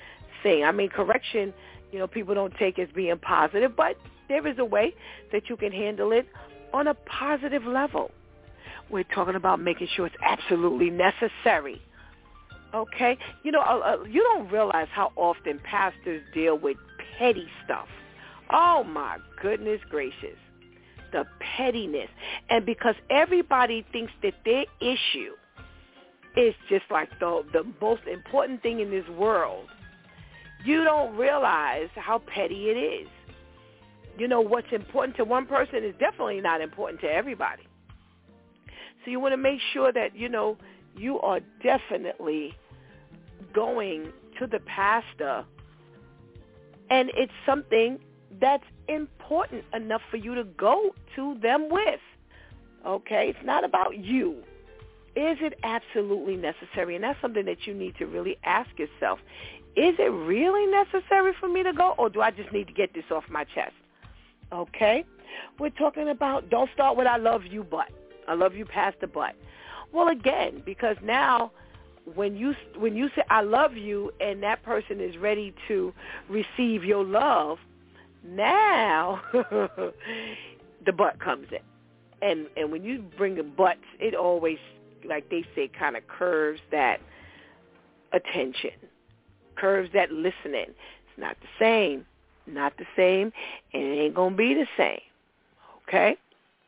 thing. I mean, correction, people don't take as being positive, but there is a way that you can handle it on a positive level. We're talking about making sure it's absolutely necessary. Okay? You don't realize how often pastors deal with petty stuff. Oh, my goodness gracious. The pettiness. And because everybody thinks that their issue is just like the most important thing in this world, you don't realize how petty it is. What's important to one person is definitely not important to everybody. So you want to make sure that, you are definitely going to the pastor, and it's something that's important enough for you to go to them with. Okay? It's not about you. Is it absolutely necessary? And that's something that you need to really ask yourself. Is it really necessary for me to go, or do I just need to get this off my chest? Okay? We're talking about don't start with I love you, but. I love you, Pastor, but. Well, again, because now when you say I love you and that person is ready to receive your love, now the but comes in. And when you bring a but, it always, like they say, kind of curves that attention, curves that listening. It's not the same, and it ain't going to be the same, okay?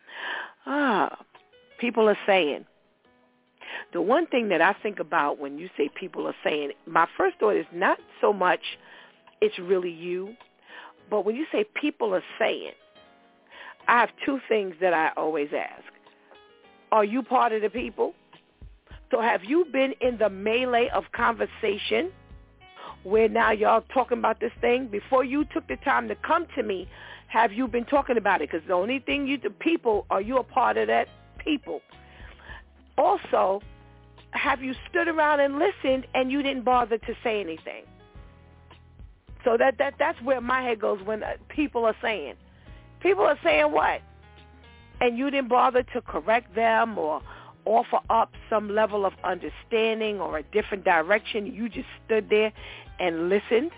People are saying. The one thing that I think about when you say people are saying, my first thought is not so much it's really you, but when you say people are saying, I have two things that I always ask. Are you part of the people? So have you been in the melee of conversation where now y'all talking about this thing? Before you took the time to come to me, have you been talking about it? Because the only thing the people, are you a part of that people? Also, have you stood around and listened and you didn't bother to say anything? So that's where my head goes when people are saying. People are saying what? And you didn't bother to correct them or offer up some level of understanding or a different direction. You just stood there and listened.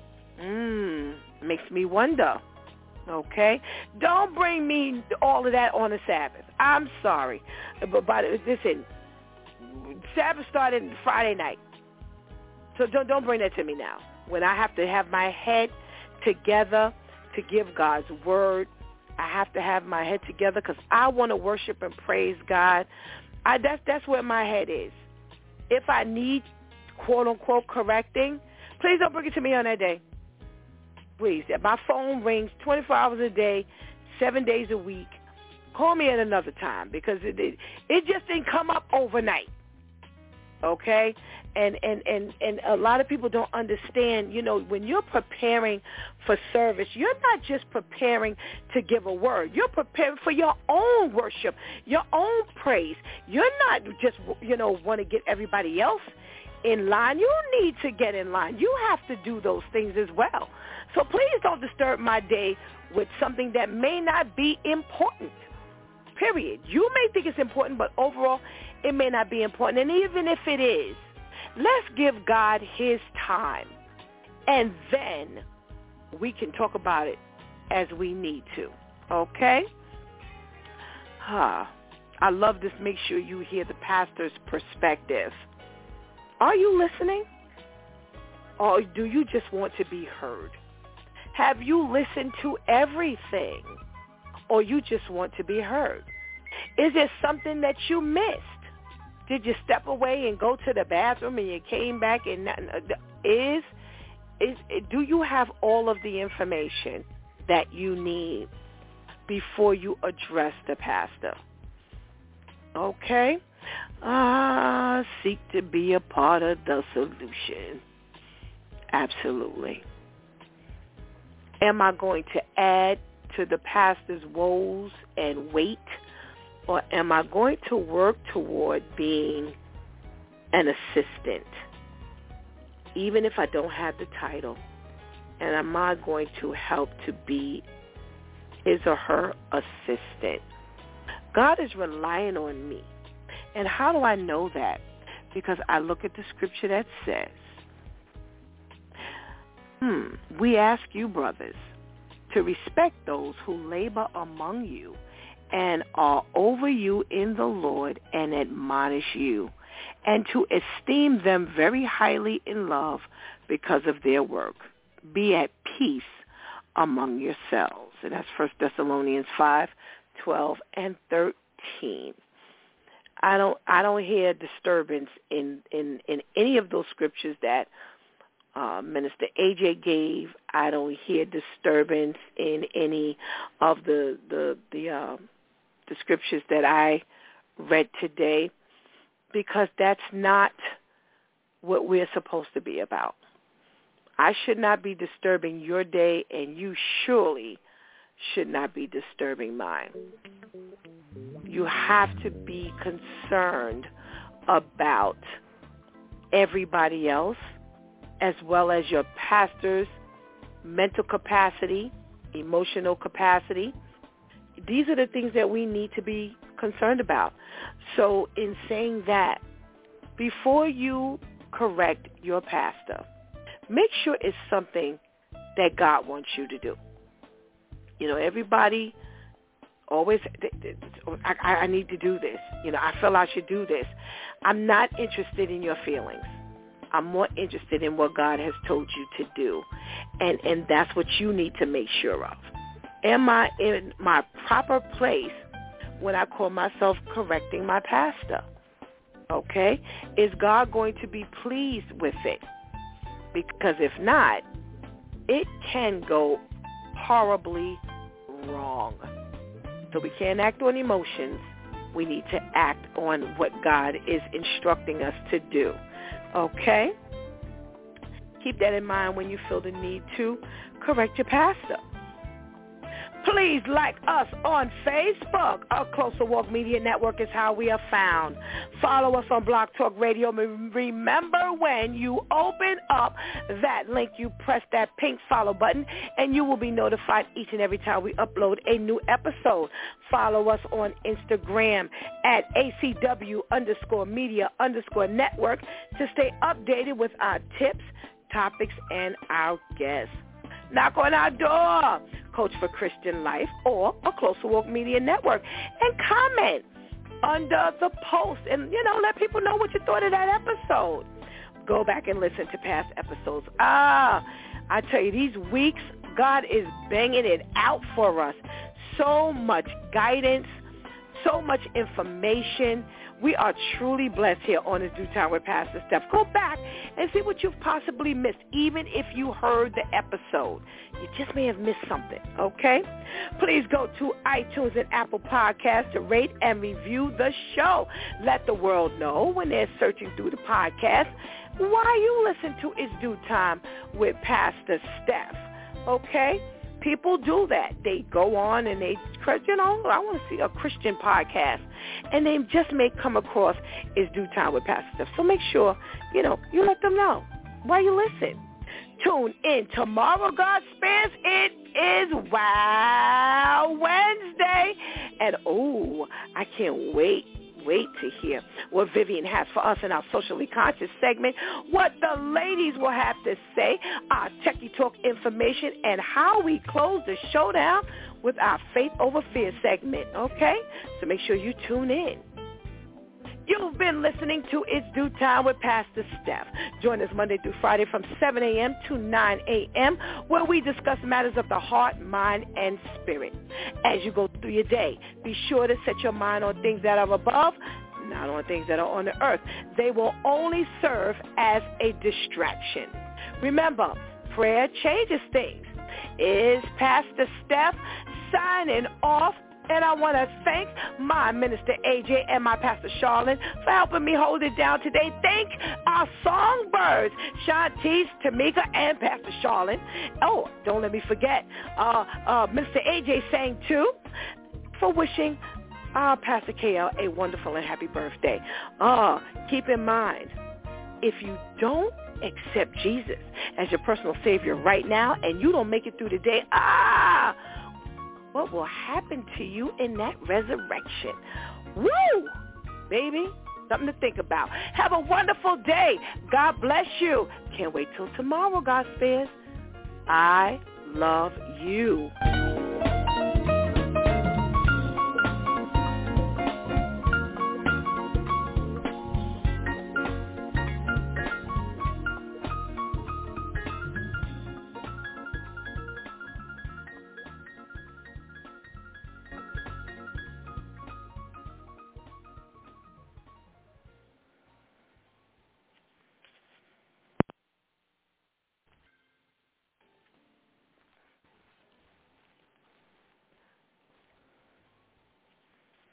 Makes me wonder. Okay? Don't bring me all of that on the Sabbath. I'm sorry. But listen, Sabbath started Friday night. So don't bring that to me now. When I have to have my head together to give God's word, I have to have my head together because I want to worship and praise God. That's where my head is. If I need, quote-unquote, correcting, please don't bring it to me on that day. Please. My phone rings 24 hours a day, 7 days a week. Call me at another time because it just didn't come up overnight. Okay? And a lot of people don't understand, when you're preparing for service, you're not just preparing to give a word. You're preparing for your own worship, your own praise. You're not just, want to get everybody else in line. You need to get in line. You have to do those things as well. So please don't disturb my day with something that may not be important, period. You may think it's important, but overall, it may not be important. And even if it is, let's give God his time, and then we can talk about it as we need to, okay? I love this. Make sure you hear the pastor's perspective. Are you listening? Or do you just want to be heard? Have you listened to everything? Or you just want to be heard? Is there something that you missed? Did you step away and go to the bathroom and you came back and do you have all of the information that you need before you address the pastor? Okay? Seek to be a part of the solution. Absolutely. Am I going to add to the pastor's woes and wait? Or am I going to work toward being an assistant, even if I don't have the title? And am I going to help to be his or her assistant? God is relying on me. And how do I know that? Because I look at the scripture that says, We ask you, brothers, to respect those who labor among you and are over you in the Lord and admonish you, and to esteem them very highly in love because of their work. Be at peace among yourselves. And that's 1 Thessalonians 5:12 and 13. I don't hear disturbance in any of those scriptures that Minister AJ gave. I don't hear disturbance in any of the scriptures that I read today, because that's not what we're supposed to be about. I should not be disturbing your day, and you surely should not be disturbing mine. You have to be concerned about everybody else, as well as your pastor's mental capacity, emotional capacity. These are the things that we need to be concerned about. So in saying that, before you correct your pastor, make sure it's something that God wants you to do. You know, everybody always, I need to do this. You know, I feel I should do this. I'm not interested in your feelings. I'm more interested in what God has told you to do. And that's what you need to make sure of. Am I in my proper place when I call myself correcting my pastor? Okay? Is God going to be pleased with it? Because if not, it can go horribly wrong. So we can't act on emotions. We need to act on what God is instructing us to do. Okay? Keep that in mind when you feel the need to correct your pastor. Please like us on Facebook. Our Closer Walk Media Network is how we are found. Follow us on Blog Talk Radio. Remember, when you open up that link, you press that pink follow button, and you will be notified each and every time we upload a new episode. Follow us on Instagram at ACW_media_network to stay updated with our tips, topics, and our guests. Knock on our door, Coach for Christian Life or a Closer Walk Media Network, and comment under the post and, let people know what you thought of that episode. Go back and listen to past episodes. I tell you, these weeks, God is banging it out for us. So much guidance, so much information. We are truly blessed here on It's Due Time with Pastor Steph. Go back and see what you've possibly missed, even if you heard the episode. You just may have missed something, okay? Please go to iTunes and Apple Podcasts to rate and review the show. Let the world know when they're searching through the podcast why you listen to It's Due Time with Pastor Steph, okay? People do that. They go on and they, I want to see a Christian podcast. And they just may come across It's Due Time with Pastor Steph. So make sure, you let them know why you listen. Tune in tomorrow, God spares. It is Wow Wednesday. And, I can't wait to hear what Vivian has for us in our Socially Conscious segment, what the ladies will have to say, our Techie Talk information, and how we close the showdown with our Faith Over Fear segment, okay? So make sure you tune in. You've been listening to It's Due Time with Pastor Steph. Join us Monday through Friday from 7 a.m. to 9 a.m. where we discuss matters of the heart, mind, and spirit. As you go through your day, be sure to set your mind on things that are above, not on things that are on the earth. They will only serve as a distraction. Remember, prayer changes things. Is Pastor Steph signing off? And I want to thank my Minister AJ and my Pastor Charlene for helping me hold it down today. Thank our songbirds, Shantice, Tamika, and Pastor Charlene. Oh, don't let me forget, Mr. AJ sang too, for wishing Pastor KL a wonderful and happy birthday. Keep in mind, if you don't accept Jesus as your personal Savior right now and you don't make it through the day, what will happen to you in that resurrection? Woo! Baby, something to think about. Have a wonderful day. God bless you. Can't wait till tomorrow, God spares. I love you.